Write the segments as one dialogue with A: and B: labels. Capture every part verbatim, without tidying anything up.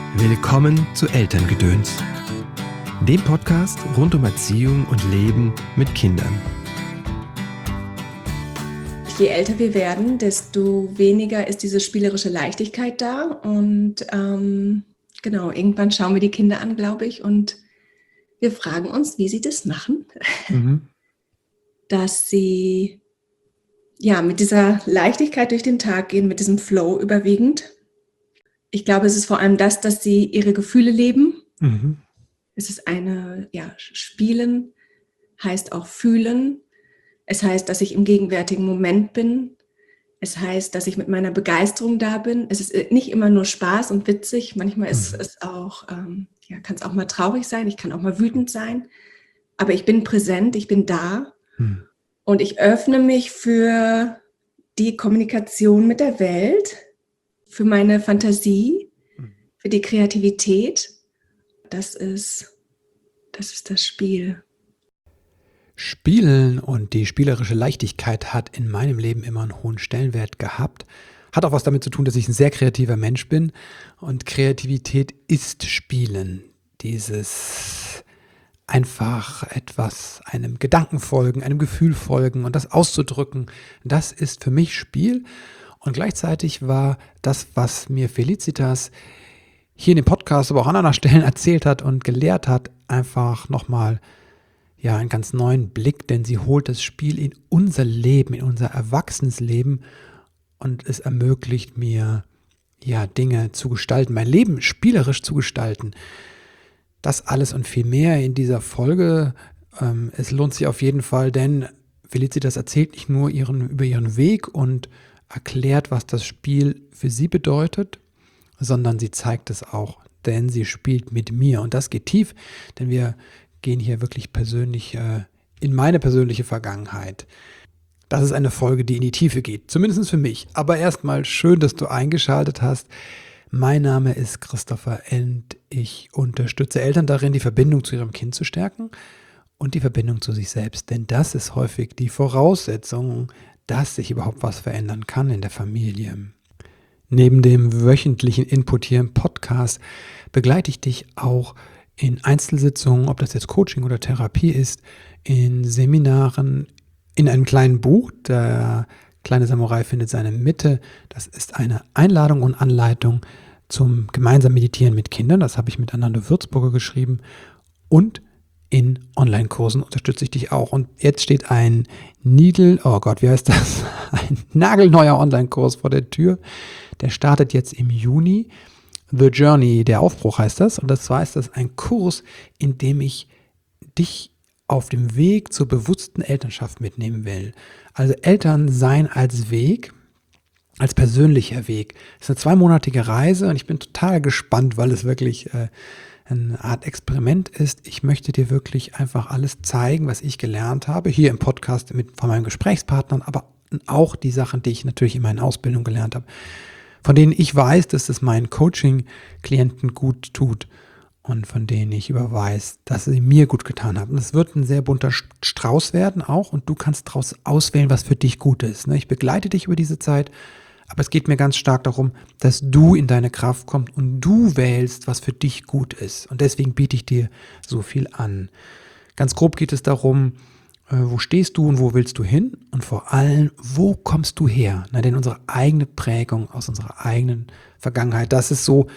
A: Willkommen zu Elterngedöns, dem Podcast rund um Erziehung und Leben mit Kindern.
B: Je älter wir werden, desto weniger ist diese spielerische Leichtigkeit da. Und ähm, genau, irgendwann schauen wir die Kinder an, glaube ich, und wir fragen uns, wie sie das machen,
A: Mhm.
B: dass sie ja mit dieser Leichtigkeit durch den Tag gehen, mit diesem Flow überwiegend. Ich glaube, es ist vor allem das, dass sie ihre Gefühle leben.
A: Mhm.
B: Es ist eine, ja, Spielen heißt auch fühlen. Es heißt, dass ich im gegenwärtigen Moment bin. Es heißt, dass ich mit meiner Begeisterung da bin. Es ist nicht immer nur Spaß und witzig. Manchmal ist
A: Mhm.
B: es auch, ähm, ja, kann es auch mal traurig sein. Ich kann auch mal wütend sein. Aber ich bin präsent, ich bin da.
A: Mhm.
B: Und ich öffne mich für die Kommunikation mit der Welt, für meine Fantasie, für die Kreativität. Das ist, das ist das Spiel.
C: Spielen und die spielerische Leichtigkeit hat in meinem Leben immer einen hohen Stellenwert gehabt. Hat auch was damit zu tun, dass ich ein sehr kreativer Mensch bin. Und Kreativität ist Spielen. Dieses einfach etwas, einem Gedanken folgen, einem Gefühl folgen und das auszudrücken, das ist für mich Spiel. Und gleichzeitig war das, was mir Felicitas hier in dem Podcast, aber auch an anderen Stellen erzählt hat und gelehrt hat, einfach nochmal ja, einen ganz neuen Blick, denn sie holt das Spiel in unser Leben, in unser Erwachsenenleben und es ermöglicht mir, ja, Dinge zu gestalten, mein Leben spielerisch zu gestalten. Das alles und viel mehr in dieser Folge. Ähm, es lohnt sich auf jeden Fall, denn Felicitas erzählt nicht nur ihren, über ihren Weg und erklärt, was das Spiel für sie bedeutet, sondern sie zeigt es auch, denn sie spielt mit mir und das geht tief, denn wir gehen hier wirklich persönlich äh, in meine persönliche Vergangenheit. Das ist eine Folge, die in die Tiefe geht, zumindest für mich. Aber erstmal schön, dass du eingeschaltet hast. Mein Name ist Christopher und ich unterstütze Eltern darin, die Verbindung zu ihrem Kind zu stärken und die Verbindung zu sich selbst. Denn das ist häufig die Voraussetzung, dass sich überhaupt was verändern kann in der Familie. Neben dem wöchentlichen Input hier im Podcast begleite ich dich auch in Einzelsitzungen, ob das jetzt Coaching oder Therapie ist, in Seminaren, in einem kleinen Buch. Der kleine Samurai findet seine Mitte. Das ist eine Einladung und Anleitung zum gemeinsamen Meditieren mit Kindern. Das habe ich mit Anando Würzburger geschrieben. Und in Online-Kursen unterstütze ich dich auch. Und jetzt steht ein Needle, oh Gott, wie heißt das? Ein nagelneuer Online-Kurs vor der Tür. Der startet jetzt im Juni. The Journey, der Aufbruch heißt das. Und das zwar ist das ein Kurs, in dem ich dich auf dem Weg zur bewussten Elternschaft mitnehmen will. Also Eltern sein als Weg, als persönlicher Weg. Es ist eine zweimonatige Reise und ich bin total gespannt, weil es wirklich äh, eine Art Experiment ist. Ich möchte dir wirklich einfach alles zeigen, was ich gelernt habe, hier im Podcast mit, von meinen Gesprächspartnern, aber auch die Sachen, die ich natürlich in meinen Ausbildungen gelernt habe, von denen ich weiß, dass es meinen Coaching-Klienten gut tut und von denen ich überweis, dass sie mir gut getan haben. Es wird ein sehr bunter Strauß werden auch und du kannst daraus auswählen, was für dich gut ist. Ich begleite dich über diese Zeit, aber es geht mir ganz stark darum, dass du in deine Kraft kommst und du wählst, was für dich gut ist. Und deswegen biete ich dir so viel an. Ganz grob geht es darum, wo stehst du und wo willst du hin? Und vor allem, wo kommst du her? Na, denn unsere eigene Prägung aus unserer eigenen Vergangenheit, das ist so,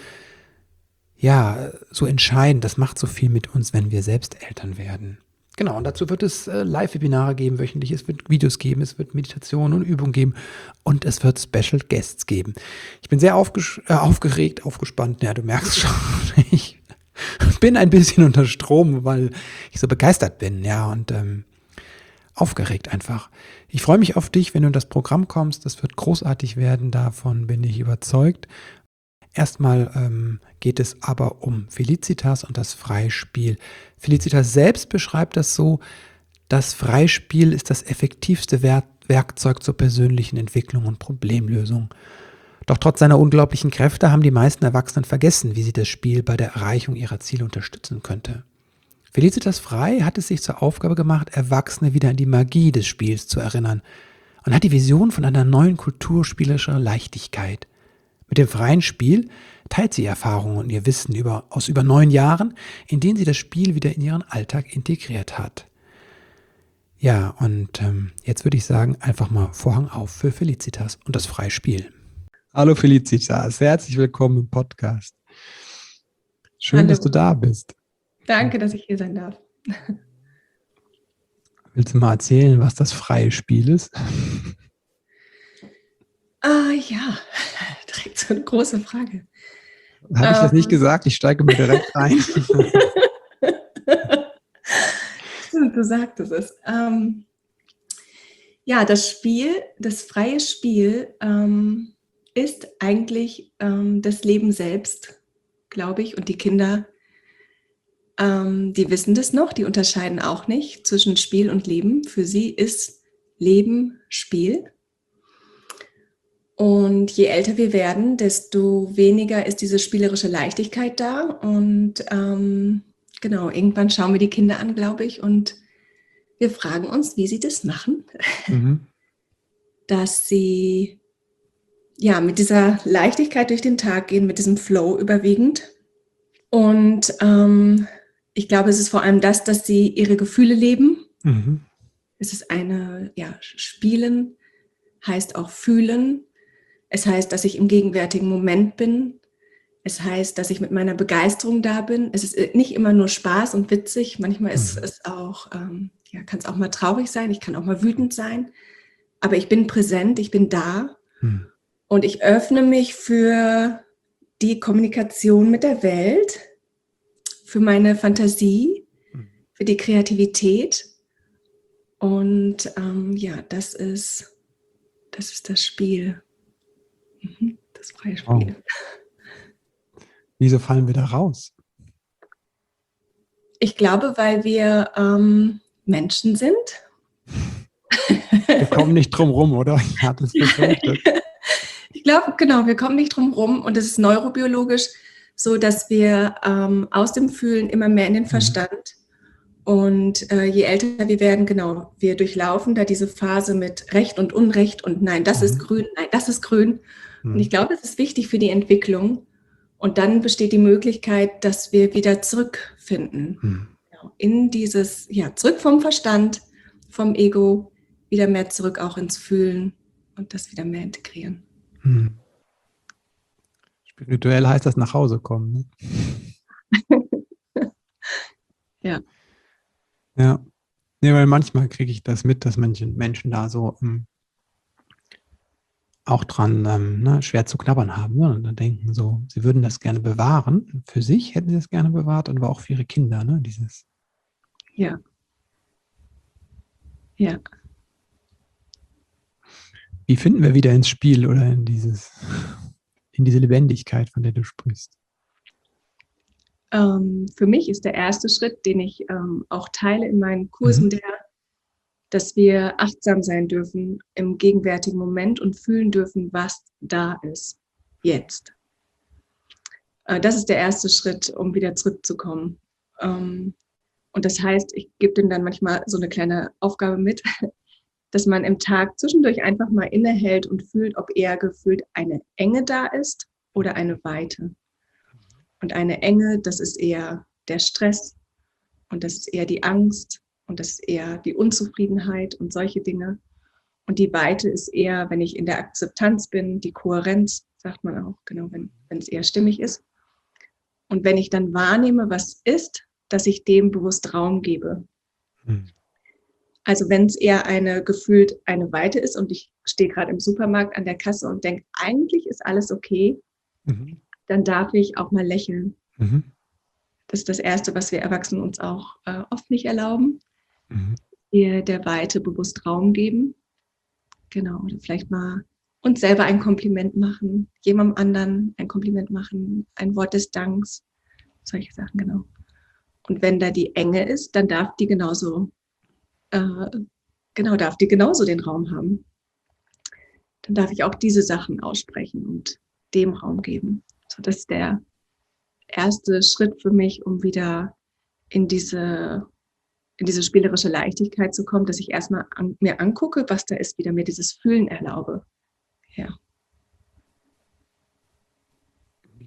C: ja, so entscheidend. Das macht so viel mit uns, wenn wir selbst Eltern werden. Genau, und dazu wird es äh, Live-Webinare geben, wöchentlich. Es wird Videos geben, es wird Meditationen und Übungen geben und es wird Special Guests geben. Ich bin sehr aufges- äh, aufgeregt, aufgespannt. Ja, du merkst schon, ich bin ein bisschen unter Strom, weil ich so begeistert bin. Ja, und ähm, aufgeregt einfach. Ich freue mich auf dich, wenn du in das Programm kommst. Das wird großartig werden, davon bin ich überzeugt. Erstmal ähm, geht es aber um Felicitas und das Freispiel. Felicitas selbst beschreibt das so, das Freispiel ist das effektivste Wer- Werkzeug zur persönlichen Entwicklung und Problemlösung. Doch trotz seiner unglaublichen Kräfte haben die meisten Erwachsenen vergessen, wie sie das Spiel bei der Erreichung ihrer Ziele unterstützen könnte. Felicitas Frei hat es sich zur Aufgabe gemacht, Erwachsene wieder an die Magie des Spiels zu erinnern und hat die Vision von einer neuen Kultur spielerischer Leichtigkeit. Mit dem freien Spiel teilt sie Erfahrungen und ihr Wissen über, aus über neun Jahren, in denen sie das Spiel wieder in ihren Alltag integriert hat. Ja, und ähm, jetzt würde ich sagen, einfach mal Vorhang auf für Felicitas und das freie Spiel. Hallo Felicitas, herzlich willkommen im Podcast. Schön,
B: Hallo.
C: dass du da bist.
B: Danke, dass ich hier sein darf.
C: Willst du mal erzählen, was das freie Spiel ist?
B: Ah ja, direkt so eine große Frage.
C: Habe ich das nicht
B: Ähm.
C: gesagt? Ich steige mir direkt rein.
B: Stimmt, du sagtest es. Ähm, ja, das Spiel, das freie Spiel ähm, ist eigentlich ähm, das Leben selbst, glaube ich. Und die Kinder, ähm, die wissen das noch, die unterscheiden auch nicht zwischen Spiel und Leben. Für sie ist Leben Spiel. Und je älter wir werden, desto weniger ist diese spielerische Leichtigkeit da. Und ähm, genau, irgendwann schauen wir die Kinder an, glaube ich, und wir fragen uns, wie sie das machen,
C: Mhm.
B: dass sie ja mit dieser Leichtigkeit durch den Tag gehen, mit diesem Flow überwiegend. Und ähm, ich glaube, es ist vor allem das, dass sie ihre Gefühle leben.
C: Mhm.
B: Es ist eine, ja, Spielen heißt auch fühlen. Es heißt, dass ich im gegenwärtigen Moment bin. Es heißt, dass ich mit meiner Begeisterung da bin. Es ist nicht immer nur Spaß und witzig. Manchmal ist
C: Mhm.
B: es auch, ähm, ja, kann es auch mal traurig sein. Ich kann auch mal wütend sein. Aber ich bin präsent, ich bin da.
C: Mhm.
B: Und ich öffne mich für die Kommunikation mit der Welt, für meine Fantasie, für die Kreativität. Und ähm, ja, das ist, das ist das Spiel. Mhm, das freie Spiel.
C: Oh. Wieso fallen wir da raus?
B: Ich glaube, weil wir ähm, Menschen sind.
C: Wir kommen nicht drum rum, oder? Ich hatte es befürchtet.
B: Ich glaube, genau, wir kommen nicht drum rum und es ist neurobiologisch so, dass wir ähm, aus dem Fühlen immer mehr in den Verstand und äh, je älter wir werden, genau, wir durchlaufen da diese Phase mit Recht und Unrecht und nein, das
C: Mhm.
B: ist grün, nein, das ist grün.
C: Mhm.
B: Und ich glaube, es ist wichtig für die Entwicklung und dann besteht die Möglichkeit, dass wir wieder zurückfinden
C: Mhm.
B: genau, in dieses, ja, zurück vom Verstand, vom Ego, wieder mehr zurück auch ins Fühlen und das wieder mehr integrieren.
C: Mhm. Spirituell heißt das nach Hause kommen. Ne?
B: Ja.
C: Ja. Nee, weil manchmal kriege ich das mit, dass Menschen, Menschen da so ähm, auch dran ähm, ne, schwer zu knabbern haben. Ne? Und dann denken so, sie würden das gerne bewahren. Für sich hätten sie das gerne bewahrt und aber auch für ihre Kinder. Ne? Dieses.
B: Ja. Ja.
C: Wie finden wir wieder ins Spiel oder in dieses, in diese Lebendigkeit, von der du sprichst?
B: Ähm, für mich ist der erste Schritt, den ich ähm, auch teile in meinen Kursen,
C: Mhm.
B: der, dass wir achtsam sein dürfen im gegenwärtigen Moment und fühlen dürfen, was da ist, jetzt. Äh, das ist der erste Schritt, um wieder zurückzukommen. Ähm, und das heißt, ich gebe denen dann manchmal so eine kleine Aufgabe mit, dass man im Tag zwischendurch einfach mal innehält und fühlt, ob eher gefühlt eine Enge da ist oder eine Weite. Und eine Enge, das ist eher der Stress und das ist eher die Angst und das ist eher die Unzufriedenheit und solche Dinge. Und die Weite ist eher, wenn ich in der Akzeptanz bin, die Kohärenz, sagt man auch, genau, wenn, wenn es eher stimmig ist. Und wenn ich dann wahrnehme, was ist, dass ich dem bewusst Raum gebe.
C: Mhm.
B: Also wenn es eher eine gefühlt eine Weite ist und ich stehe gerade im Supermarkt an der Kasse und denke, eigentlich ist alles okay,
C: Mhm.
B: dann darf ich auch mal lächeln.
C: Mhm.
B: Das ist das Erste, was wir Erwachsenen uns auch äh, oft nicht erlauben.
C: Mhm.
B: Wir der Weite bewusst Raum geben. Genau, oder vielleicht mal uns selber ein Kompliment machen, jemandem anderen ein Kompliment machen, ein Wort des Danks, solche Sachen, genau. Und wenn da die Enge ist, dann darf die genauso, äh, genau, darf die genauso den Raum haben. Dann darf ich auch diese Sachen aussprechen und dem Raum geben. So, das ist der erste Schritt für mich, um wieder in diese, in diese spielerische Leichtigkeit zu kommen, dass ich erstmal an, mir angucke, was da ist, wieder mir dieses Fühlen erlaube. Ja.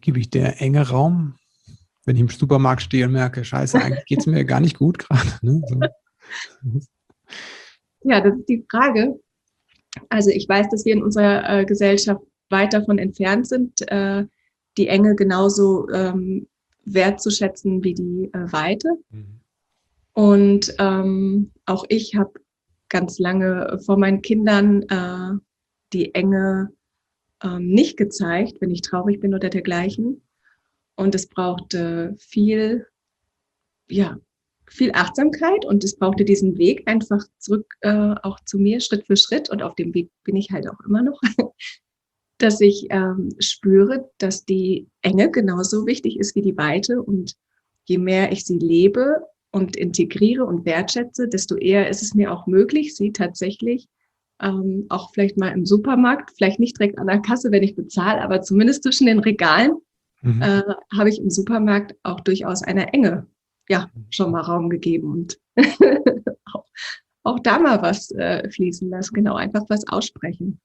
C: gebe ich der enge Raum, wenn ich im Supermarkt stehe und merke, scheiße, eigentlich geht es mir gar nicht gut gerade. Ne? So.
B: Ja, das ist die Frage. Also ich weiß, dass wir in unserer äh, Gesellschaft weit davon entfernt sind, äh, die Enge genauso ähm, wertzuschätzen wie die äh, Weite. Mhm. Und ähm, auch ich habe ganz lange vor meinen Kindern äh, die Enge ähm, nicht gezeigt, wenn ich traurig bin oder dergleichen. Und es brauchte viel, ja, viel Achtsamkeit und es brauchte diesen Weg einfach zurück äh, auch zu mir, Schritt für Schritt. Und auf dem Weg bin ich halt auch immer noch, dass ich ähm, spüre, dass die Enge genauso wichtig ist wie die Weite. Und je mehr ich sie lebe und integriere und wertschätze, desto eher ist es mir auch möglich, sie tatsächlich ähm, auch vielleicht mal im Supermarkt, vielleicht nicht direkt an der Kasse, wenn ich bezahle, aber zumindest zwischen den Regalen mhm. äh, habe ich im Supermarkt auch durchaus eine Enge ja, schon mal Raum gegeben und auch, auch da mal was äh, fließen lassen, genau, einfach was aussprechen.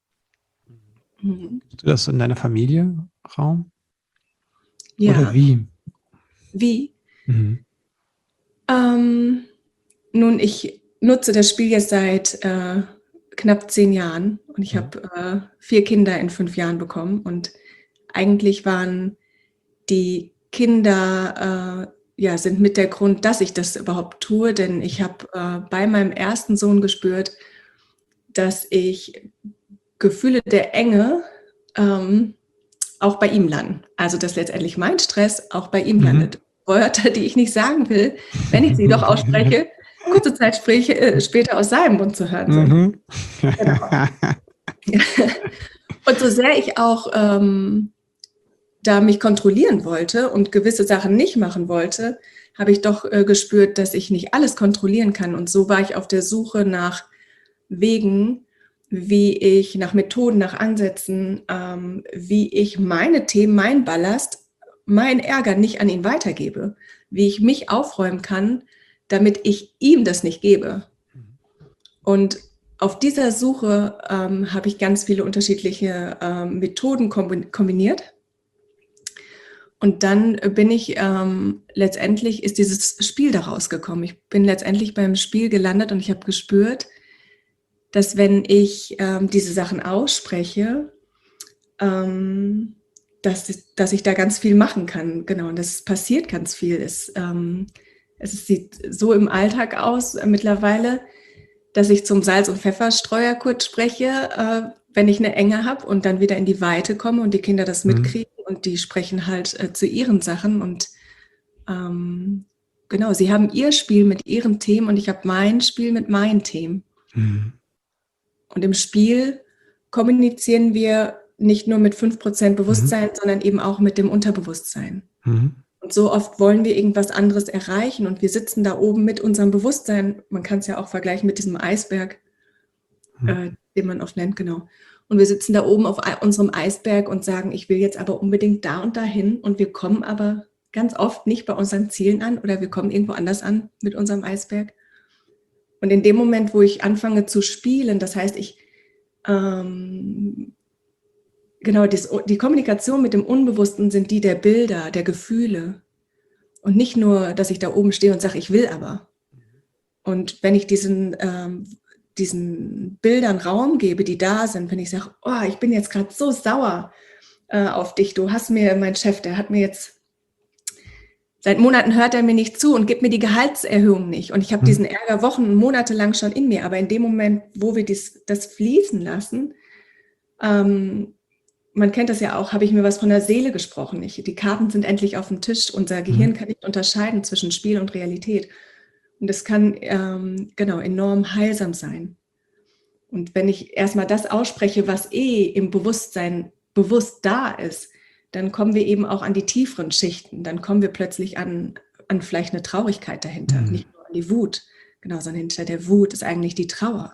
C: Mhm. Hast du das in deiner Familie Raum?
B: Ja.
C: Oder wie?
B: Wie? Mhm. Ähm, nun, ich nutze das Spiel jetzt seit äh, knapp zehn Jahren und ich mhm. habe äh, vier Kinder in fünf Jahren bekommen und eigentlich waren die Kinder äh, ja, sind mit der Grund, dass ich das überhaupt tue, denn ich habe äh, bei meinem ersten Sohn gespürt, dass ich Gefühle der Enge ähm, auch bei ihm landen. Also, dass letztendlich mein Stress auch bei ihm mhm. landet. Wörter, die ich nicht sagen will, wenn ich sie doch ausspreche, kurze Zeit spreche, äh, später aus seinem Mund zu hören sind. Mhm. Genau. Und so sehr ich auch ähm, da mich kontrollieren wollte und gewisse Sachen nicht machen wollte, habe ich doch äh, gespürt, dass ich nicht alles kontrollieren kann. Und so war ich auf der Suche nach Wegen, wie ich, nach Methoden, nach Ansätzen, ähm, wie ich meine Themen, meinen Ballast, meinen Ärger nicht an ihn weitergebe. Wie ich mich aufräumen kann, damit ich ihm das nicht gebe. Und auf dieser Suche ähm, habe ich ganz viele unterschiedliche ähm, Methoden kombiniert. Und dann bin ich, ähm, letztendlich ist dieses Spiel daraus gekommen. Ich bin letztendlich beim Spiel gelandet und ich habe gespürt, dass wenn ich ähm, diese Sachen ausspreche, ähm, dass, dass ich da ganz viel machen kann. Genau, und es passiert ganz viel. Es, ähm, es sieht so im Alltag aus äh, mittlerweile, dass ich zum Salz- und Pfefferstreuer kurz spreche, äh, wenn ich eine Enge habe und dann wieder in die Weite komme und die Kinder das mhm. mitkriegen. Und die sprechen halt äh, zu ihren Sachen und ähm, genau, sie haben ihr Spiel mit ihren Themen und ich habe mein Spiel mit meinen Themen. Mhm. Und im Spiel kommunizieren wir nicht nur mit fünf Prozent Bewusstsein, mhm. sondern eben auch mit dem Unterbewusstsein. Mhm. Und so oft wollen wir irgendwas anderes erreichen und wir sitzen da oben mit unserem Bewusstsein, man kann es ja auch vergleichen mit diesem Eisberg, mhm. äh, den man oft nennt, genau. Und wir sitzen da oben auf unserem Eisberg und sagen, ich will jetzt aber unbedingt da und dahin. Und wir kommen aber ganz oft nicht bei unseren Zielen an oder wir kommen irgendwo anders an mit unserem Eisberg. Und in dem Moment, wo ich anfange zu spielen, das heißt, ich, ähm, genau, die, die Kommunikation mit dem Unbewussten sind die der Bilder, der Gefühle. Und nicht nur, dass ich da oben stehe und sage, ich will aber. Und wenn ich diesen... Ähm, diesen Bildern Raum gebe, die da sind, wenn ich sage, oh, ich bin jetzt gerade so sauer äh, auf dich, du hast mir, mein Chef, der hat mir jetzt, seit Monaten hört er mir nicht zu und gibt mir die Gehaltserhöhung nicht und ich habe mhm. diesen Ärger Wochen und Monate lang schon in mir, aber in dem Moment, wo wir dies, das fließen lassen, ähm, man kennt das ja auch, habe ich mir was von der Seele gesprochen. Ich, die Karten sind endlich auf dem Tisch, unser Gehirn mhm. kann nicht unterscheiden zwischen Spiel und Realität. Und das kann ähm, genau enorm heilsam sein. Und wenn ich erstmal das ausspreche, was eh im Bewusstsein bewusst da ist, dann kommen wir eben auch an die tieferen Schichten. Dann kommen wir plötzlich an, an vielleicht eine Traurigkeit dahinter, mhm. nicht nur an die Wut. Genau, sondern hinter der Wut ist eigentlich die Trauer.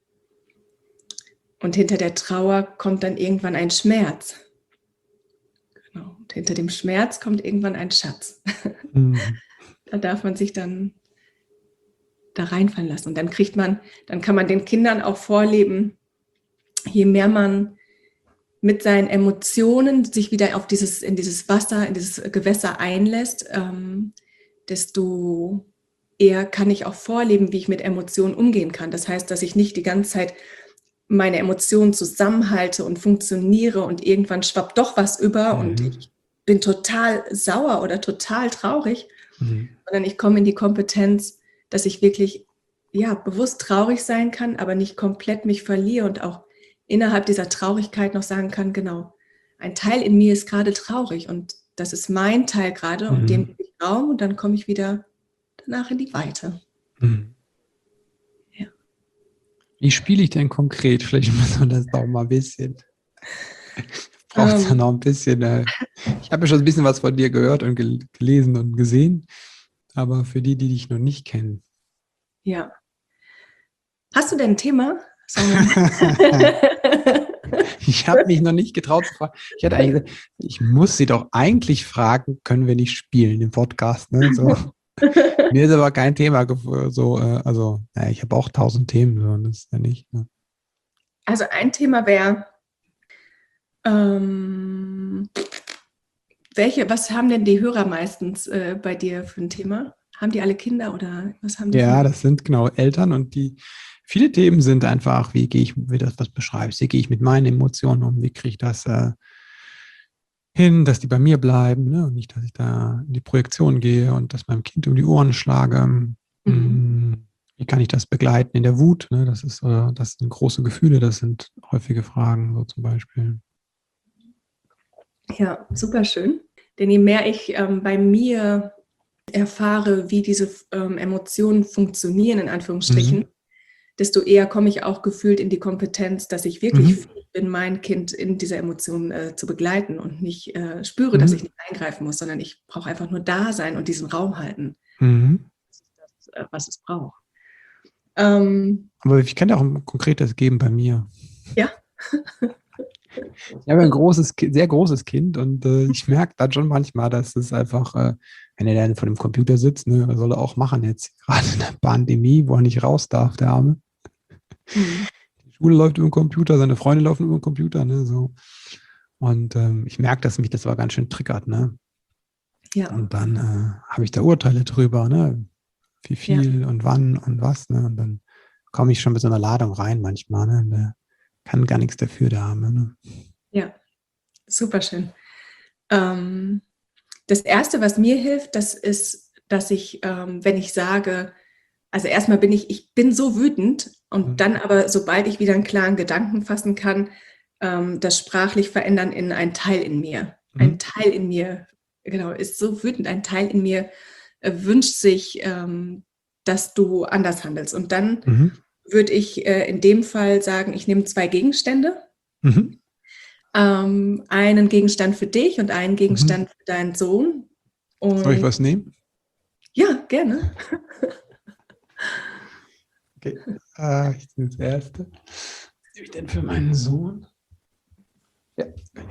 B: Und hinter der Trauer kommt dann irgendwann ein Schmerz. Genau. Und hinter dem Schmerz kommt irgendwann ein Schatz. Mhm. Da darf man sich dann da reinfallen lassen. Und dann kriegt man, dann kann man den Kindern auch vorleben, je mehr man mit seinen Emotionen sich wieder auf dieses, in dieses Wasser, in dieses Gewässer einlässt, ähm, desto eher kann ich auch vorleben, wie ich mit Emotionen umgehen kann. Das heißt, dass ich nicht die ganze Zeit meine Emotionen zusammenhalte und funktioniere und irgendwann schwappt doch was über
C: Mhm.
B: und ich bin total sauer oder total traurig,
C: Mhm.
B: sondern ich komme in die Kompetenz, dass ich wirklich ja, bewusst traurig sein kann, aber nicht komplett mich verliere und auch innerhalb dieser Traurigkeit noch sagen kann, genau, ein Teil in mir ist gerade traurig und das ist mein Teil gerade und dem
C: Mhm.
B: gebe ich Raum und dann komme ich wieder danach in die Weite.
C: Mhm.
B: Ja.
C: Wie spiele ich denn konkret? Vielleicht müssen wir das doch mal ein bisschen. Braucht es ja
B: Ähm,
C: noch ein bisschen. Äh, ich habe ja schon ein bisschen was von dir gehört und gel gelesen und gesehen, aber für die, die dich noch nicht kennen.
B: ja. Hast du denn ein Thema? Sagen wir mal.
C: Ich habe mich noch nicht getraut zu fragen. Ich hatte eigentlich gesagt, ich muss sie doch eigentlich fragen, können wir nicht spielen im Podcast. Ne? So. Mir ist aber kein Thema gef- so, äh, also ja, ich habe auch tausend Themen, so, das ist ja nicht. Ne?
B: Also ein Thema wäre, ähm, welche, was haben denn die Hörer meistens äh, bei dir für ein Thema? Haben die alle Kinder oder was haben die
C: Ja,
B: für
C: das sind genau Eltern und die viele Themen sind einfach, wie gehe ich, wie das was beschreibst, wie gehe ich mit meinen Emotionen um, wie kriege ich das äh, hin, dass die bei mir bleiben, ne? Und nicht, dass ich da in die Projektion gehe und das meinem Kind um die Ohren schlage.
B: Mhm.
C: Hm, Wie kann ich das begleiten in der Wut? Ne? Das ist, äh, das sind große Gefühle, das sind häufige Fragen, so zum Beispiel.
B: Ja, super schön. Denn je mehr ich ähm, bei mir erfahre, wie diese ähm, Emotionen funktionieren, in Anführungsstrichen,
C: Mhm.
B: desto eher komme ich auch gefühlt in die Kompetenz, dass ich wirklich
C: Mhm.
B: fähig bin, mein Kind in dieser Emotion äh, zu begleiten und nicht äh, spüre, dass ich
C: Mhm.
B: nicht eingreifen muss, sondern ich brauche einfach nur da sein und diesen Raum halten,
C: Mhm.
B: äh, was es braucht. Ähm,
C: Aber ich kann dir auch ein konkretes geben bei mir.
B: ja.
C: Ich habe ein großes, Ki- sehr großes Kind und äh, ich merke dann schon manchmal, dass es einfach, äh, wenn er dann vor dem Computer sitzt, ne, was soll er auch machen jetzt, gerade in der Pandemie, wo er nicht raus darf, der Arme.
B: Mhm.
C: Die Schule läuft über den Computer, seine Freunde laufen über den Computer, ne, so. Und ähm, ich merke, dass mich das aber ganz schön triggert, ne.
B: Ja.
C: Und dann äh, habe ich da Urteile drüber, ne, wie
B: Ja.
C: viel und wann und was, ne. Und dann komme ich schon mit so einer Ladung rein manchmal, ne. Und der kann gar nichts dafür, der Arme, ne.
B: Ja, super schön. Ähm, das Erste, was mir hilft, das ist, dass ich, ähm, wenn ich sage, also erstmal bin ich, ich bin so wütend und
C: Mhm.
B: dann aber, sobald ich wieder einen klaren Gedanken fassen kann, ähm, das sprachlich verändern in ein Teil in mir. Ein
C: Mhm.
B: Teil in mir, genau, ist so wütend, ein Teil in mir äh, wünscht sich, ähm, dass du anders handelst. Und dann
C: Mhm.
B: würde ich äh, in dem Fall sagen, ich nehme zwei Gegenstände.
C: Mhm.
B: Ähm, einen Gegenstand für dich und einen
C: Mhm.
B: Gegenstand für deinen Sohn.
C: Soll ich
B: Und
C: was nehmen?
B: ja, gerne.
C: Okay, äh, ich nehme das erste. Was nehme ich denn für meinen Sohn? Ja.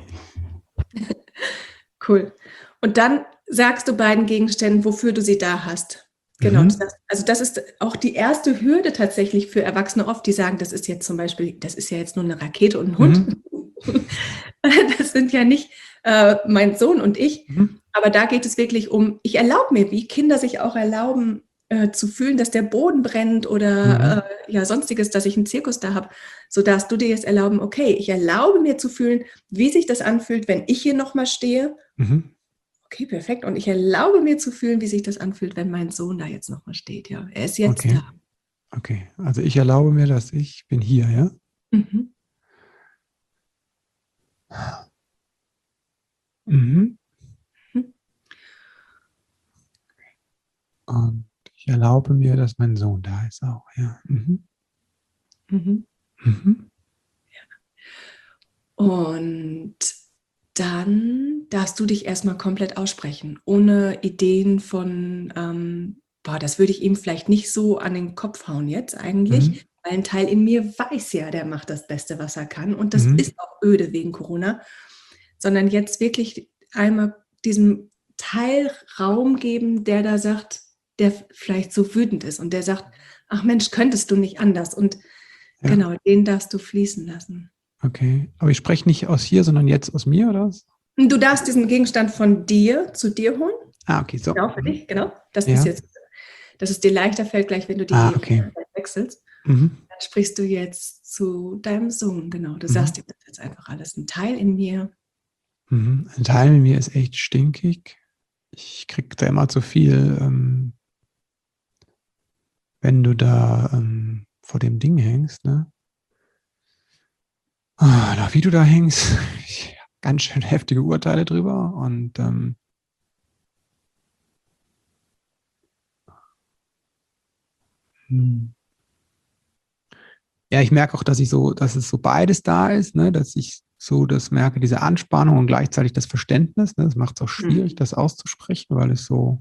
B: Cool. Und dann sagst du beiden Gegenständen, wofür du sie da hast. Genau.
C: Mhm.
B: Das, also das ist auch die erste Hürde tatsächlich für Erwachsene oft, die sagen, das ist jetzt zum Beispiel, das ist ja jetzt nur eine Rakete und ein Hund.
C: Mhm.
B: Das sind ja nicht äh, mein Sohn und ich.
C: Mhm.
B: Aber da geht es wirklich um, ich erlaube mir, wie Kinder sich auch erlauben, äh, zu fühlen, dass der Boden brennt oder
C: Mhm.
B: äh, ja sonstiges, dass ich einen Zirkus da habe, so darfst du dir jetzt erlauben, okay, ich erlaube mir zu fühlen, wie sich das anfühlt, wenn ich hier nochmal stehe.
C: Mhm.
B: Okay, perfekt. Und ich erlaube mir zu fühlen, wie sich das anfühlt, wenn mein Sohn da jetzt nochmal steht. Ja, er ist jetzt
C: Okay.
B: da.
C: Okay. Also ich erlaube mir, dass ich bin hier, ja?
B: Mhm.
C: Mhm.
B: Mhm.
C: Und ich erlaube mir, dass mein Sohn da ist auch, ja. Mhm.
B: Mhm.
C: Mhm.
B: Und dann darfst du dich erstmal komplett aussprechen, ohne Ideen von, ähm, boah, das würde ich ihm vielleicht nicht so an den Kopf hauen jetzt eigentlich,
C: Mhm.
B: weil ein Teil in mir weiß ja, der macht das Beste, was er kann. Und das
C: Mhm.
B: ist auch öde wegen Corona, sondern jetzt wirklich einmal diesem Teil Raum geben, der da sagt, der vielleicht so wütend ist und der sagt, ach Mensch, könntest du nicht anders? Und
C: Ja.
B: genau, den darfst du fließen lassen.
C: Okay. Aber ich spreche nicht aus hier, sondern jetzt aus mir, oder was?
B: Du darfst diesen Gegenstand von dir zu dir holen.
C: Ah, okay, so.
B: Genau, für dich, genau. Dass,
C: Ja.
B: das jetzt, dass es dir leichter fällt, gleich wenn du die
C: Ah, okay.
B: wechselst.
C: Mhm.
B: Dann sprichst du jetzt zu deinem Sohn, genau. Du
C: Mhm.
B: sagst ihm das jetzt einfach alles. Ein Teil in mir.
C: Mhm. Ein Teil in mir ist echt stinkig. Ich krieg da immer zu viel, ähm, wenn du da ähm, vor dem Ding hängst, ne? Ah, na, wie du da hängst, ich hab ganz schön heftige Urteile drüber und ähm, hm. Ja, ich merke auch, dass ich so, dass es so beides da ist, ne? Dass ich so das merke, diese Anspannung und gleichzeitig das Verständnis, ne? Das macht es auch schwierig, das auszusprechen, weil es so,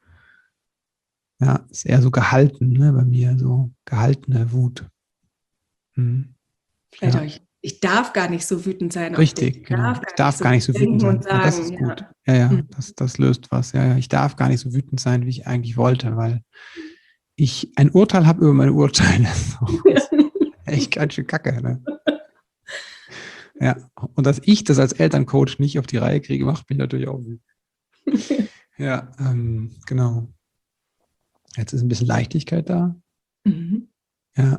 C: ja, ist eher so gehalten, ne? Bei mir, so gehaltene Wut. Hm.
B: Vielleicht
C: Ja.
B: auch, ich, ich darf gar nicht so wütend sein auf dich.
C: Richtig,
B: Ich
C: genau.
B: darf
C: Ich
B: gar
C: darf
B: nicht so
C: gar nicht so wütend
B: denken
C: sein.
B: und
C: Ja, das
B: sagen.
C: ist gut.
B: Ja.
C: Ja, ja,
B: Mhm.
C: das, das löst was. Ja, ja. Ich darf gar nicht so wütend sein, wie ich eigentlich wollte, weil ich ein Urteil habe über meine Urteile. Das ist echt ganz schön kacke. Ne? Ja, und dass ich das als Elterncoach nicht auf die Reihe kriege, macht mich natürlich auch wütend. Ja, ähm, genau. Jetzt ist ein bisschen Leichtigkeit da.
B: Mhm.
C: Ja.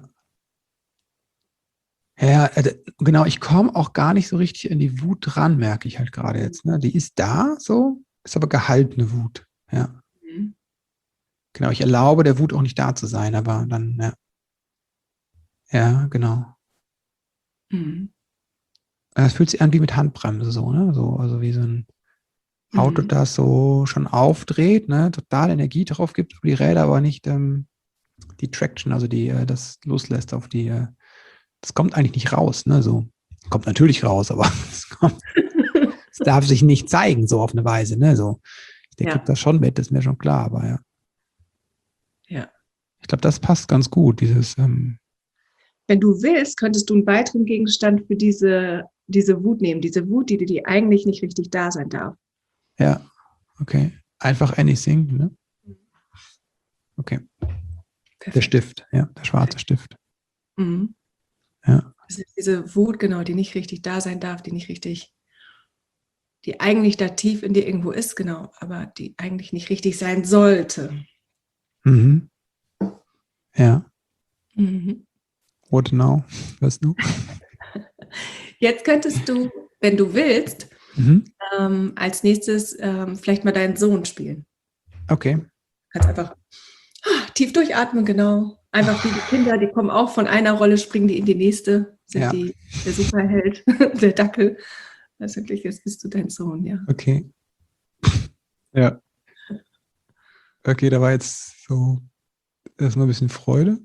C: Ja, äh, genau, ich komme auch gar nicht so richtig in die Wut ran, merke ich halt gerade jetzt. Ne? Die ist da, so, ist aber gehaltene Wut. Ja.
B: Mhm.
C: Genau, ich erlaube der Wut auch nicht da zu sein, aber dann, ja. Ja, genau.
B: Mhm.
C: Es fühlt sich an wie mit Handbremse, so, ne? So, also wie so ein Auto,
B: Mhm.
C: das so schon aufdreht, ne? Total Energie drauf gibt, auf die Räder, aber nicht ähm, die Traction, also die, äh, das loslässt auf die, äh, das kommt eigentlich nicht raus, ne? So. Kommt natürlich raus, aber es kommt, es darf sich nicht zeigen, so auf eine Weise, ne? So. Der
B: Ja.
C: kriegt das schon mit, das ist mir schon klar, aber ja.
B: Ja.
C: Ich glaube, das passt ganz gut, dieses, ähm,
B: Wenn du willst, könntest du einen weiteren Gegenstand für diese, diese Wut nehmen. Diese Wut, die, die eigentlich nicht richtig da sein darf.
C: ja, okay. Einfach anything, ne? Okay.
B: Perfekt.
C: Der Stift, ja, der schwarze Stift.
B: Mhm.
C: Ja.
B: Das ist diese Wut, genau, die nicht richtig da sein darf, die nicht richtig, die eigentlich da tief in dir irgendwo ist, genau, aber die eigentlich nicht richtig sein sollte.
C: Mhm. Ja.
B: Mhm.
C: What now? Weißt du?
B: Jetzt könntest du, wenn du willst,
C: Mhm.
B: ähm, als nächstes ähm, vielleicht mal deinen Sohn spielen.
C: Okay.
B: Du kannst einfach ah, tief durchatmen, genau. Einfach wie die Kinder, die kommen auch von einer Rolle, springen die in die nächste, sind
C: Ja.
B: die der Superheld, der Dackel. Das ist wirklich, jetzt bist du dein Sohn, ja.
C: Okay. Ja. Okay, da war jetzt so erstmal ein bisschen Freude.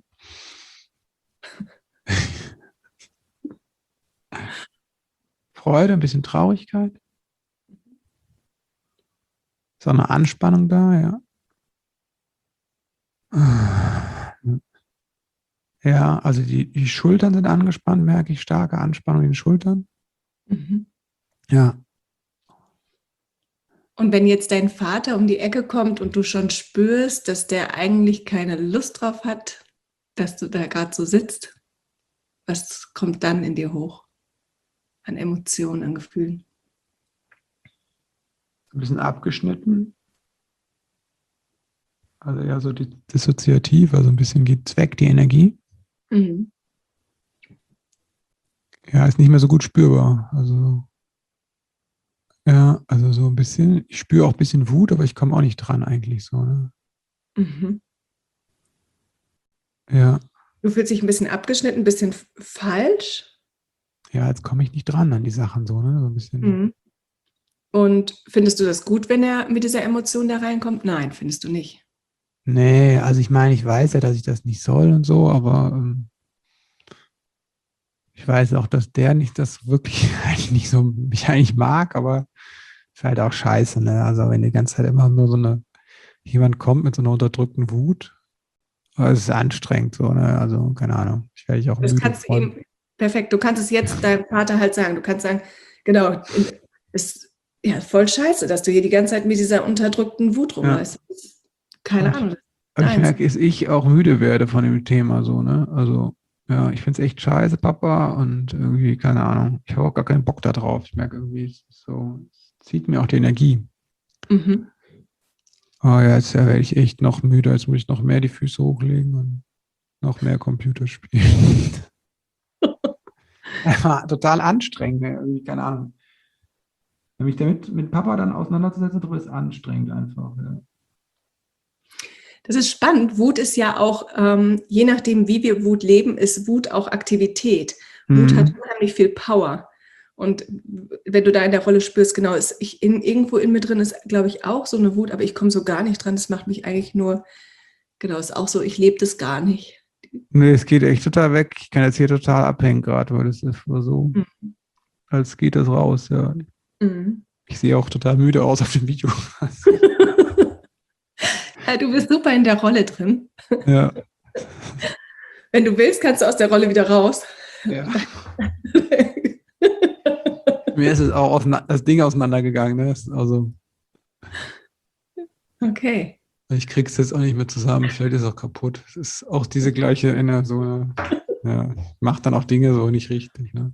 C: Freude, ein bisschen Traurigkeit. Ist auch eine Anspannung da, ja. Ja, also die, die Schultern sind angespannt, merke ich, starke Anspannung in den Schultern.
B: Mhm.
C: Ja.
B: Und wenn jetzt dein Vater um die Ecke kommt und du schon spürst, dass der eigentlich keine Lust drauf hat, dass du da gerade so sitzt, was kommt dann in dir hoch? An Emotionen, an Gefühlen?
C: Ein bisschen abgeschnitten. Also ja, so die, dissoziativ, also ein bisschen geht's weg, die Energie.
B: Mhm.
C: Ja, ist nicht mehr so gut spürbar. Also, ja, also so ein bisschen, ich spüre auch ein bisschen Wut, aber ich komme auch nicht dran eigentlich so, ne?
B: Mhm.
C: Ja.
B: Du fühlst dich ein bisschen abgeschnitten, ein bisschen falsch.
C: Ja, jetzt komme ich nicht dran an die Sachen so, ne? So ein bisschen.
B: Mhm. Und findest du das gut, wenn er mit dieser Emotion da reinkommt? Nein, findest du nicht.
C: Nee, also ich meine, ich weiß ja, dass ich das nicht soll und so, aber ähm, ich weiß auch, dass der nicht das wirklich eigentlich nicht so mich eigentlich mag, aber ist halt auch scheiße, ne? Also wenn die ganze Zeit immer nur so eine, jemand kommt mit so einer unterdrückten Wut, es ist anstrengend so, ne? Also keine Ahnung, ich werde ich auch
B: Das
C: müde
B: kannst du
C: von.
B: ihm, perfekt, du kannst es jetzt deinem Vater halt sagen. Du kannst sagen, genau, es ist ja voll scheiße, dass du hier die ganze Zeit mit dieser unterdrückten Wut rumläufst. Keine
C: Und,
B: Ahnung.
C: und ich
B: Nein.
C: merke, dass ich auch müde werde von dem Thema so, ne? Also ja, ich finde es echt scheiße, Papa, und irgendwie, keine Ahnung, ich habe auch gar keinen Bock da drauf. Ich merke irgendwie, es ist so, es zieht mir auch die Energie.
B: Mhm.
C: Oh ja, jetzt werde ich echt noch müder, jetzt muss ich noch mehr die Füße hochlegen und noch mehr Computer spielen. War total anstrengend, ne? Irgendwie, keine Ahnung. Wenn mich damit mit Papa dann auseinanderzusetzen, darüber ist anstrengend einfach. Ja.
B: Das ist spannend. Wut ist ja auch, ähm, je nachdem, wie wir Wut leben, ist Wut auch Aktivität. Wut hat
C: Mhm.
B: unheimlich viel Power. Und wenn du da in der Rolle spürst, genau, ist ich in, irgendwo in mir drin ist, glaube ich, auch so eine Wut, aber ich komme so gar nicht dran. Das macht mich eigentlich nur, genau, ist auch so, ich lebe das gar nicht.
C: Nee, es geht echt total weg. Ich kann jetzt hier total abhängen gerade, weil das ist so,
B: Mhm.
C: als geht das raus, ja.
B: Mhm.
C: Ich sehe auch total müde aus auf dem Video.
B: Ja, du bist super in der Rolle drin.
C: Ja.
B: Wenn du willst, kannst du aus der Rolle wieder raus.
C: Ja. Mir ist es auch auseinander, das Ding auseinandergegangen. Ne? Also,
B: Okay.
C: ich krieg's jetzt auch nicht mehr zusammen. Vielleicht ist es auch kaputt. Es ist auch diese gleiche Inner, so, ja, macht dann auch Dinge so nicht richtig. Ne?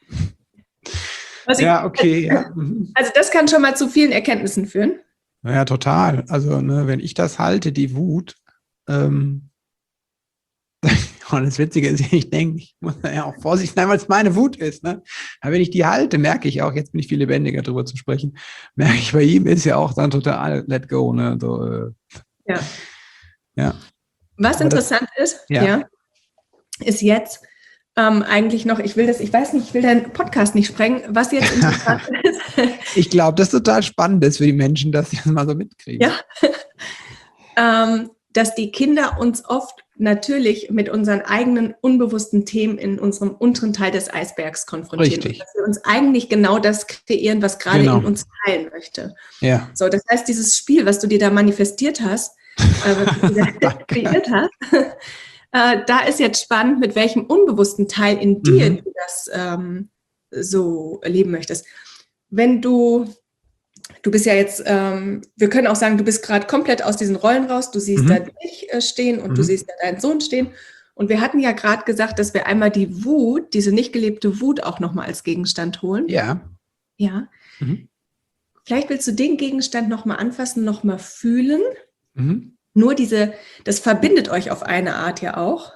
B: Also,
C: Ja,
B: ich,
C: okay, ja. Mhm.
B: also das kann schon mal zu vielen Erkenntnissen führen.
C: Ja, total. Also, ne, wenn ich das halte, die Wut, ähm, und das Witzige ist, ich denke, ich muss ja auch vorsichtig sein, weil es meine Wut ist. Ne? Aber wenn ich die halte, merke ich auch, jetzt bin ich viel lebendiger drüber zu sprechen, merke ich, bei ihm ist ja auch dann total let go. Ne? So, äh,
B: Ja.
C: ja.
B: Was
C: Aber das,
B: interessant ist,
C: ja.
B: ja, ist jetzt ähm, eigentlich noch, ich will das, ich weiß nicht, ich will deinen Podcast nicht sprengen, was jetzt interessant ist.
C: Ich glaube, das total spannend ist für die Menschen, dass sie das mal so mitkriegen.
B: Ja. ähm, dass die Kinder uns oft natürlich mit unseren eigenen unbewussten Themen in unserem unteren Teil des Eisbergs konfrontieren.
C: Richtig.
B: Und dass wir uns eigentlich genau das kreieren, was gerade
C: Genau.
B: in uns heilen möchte.
C: Ja.
B: So, das heißt, dieses Spiel, was du dir da manifestiert hast, äh, was du dir kreiert hast, äh, da ist jetzt spannend, mit welchem unbewussten Teil in dir
C: Mhm.
B: du das ähm, so erleben möchtest. Wenn du Du bist ja jetzt, ähm, wir können auch sagen, du bist gerade komplett aus diesen Rollen raus. Du siehst
C: Mhm.
B: da dich äh, stehen und
C: Mhm.
B: du siehst da deinen Sohn stehen. Und wir hatten ja gerade gesagt, dass wir einmal die Wut, diese nicht gelebte Wut auch nochmal als Gegenstand holen.
C: Ja.
B: Ja.
C: Mhm.
B: Vielleicht willst du den Gegenstand nochmal anfassen, nochmal fühlen.
C: Mhm.
B: Nur diese, das verbindet euch auf eine Art ja auch.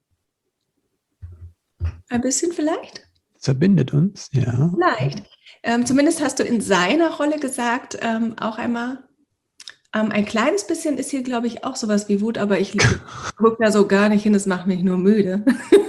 B: Ein bisschen vielleicht?
C: Das verbindet uns, ja.
B: Vielleicht. Ähm, zumindest hast du in seiner Rolle gesagt, ähm, auch einmal, ähm, ein kleines bisschen ist hier, glaube ich, auch sowas wie Wut, aber ich gucke da so gar nicht hin, das macht mich nur müde.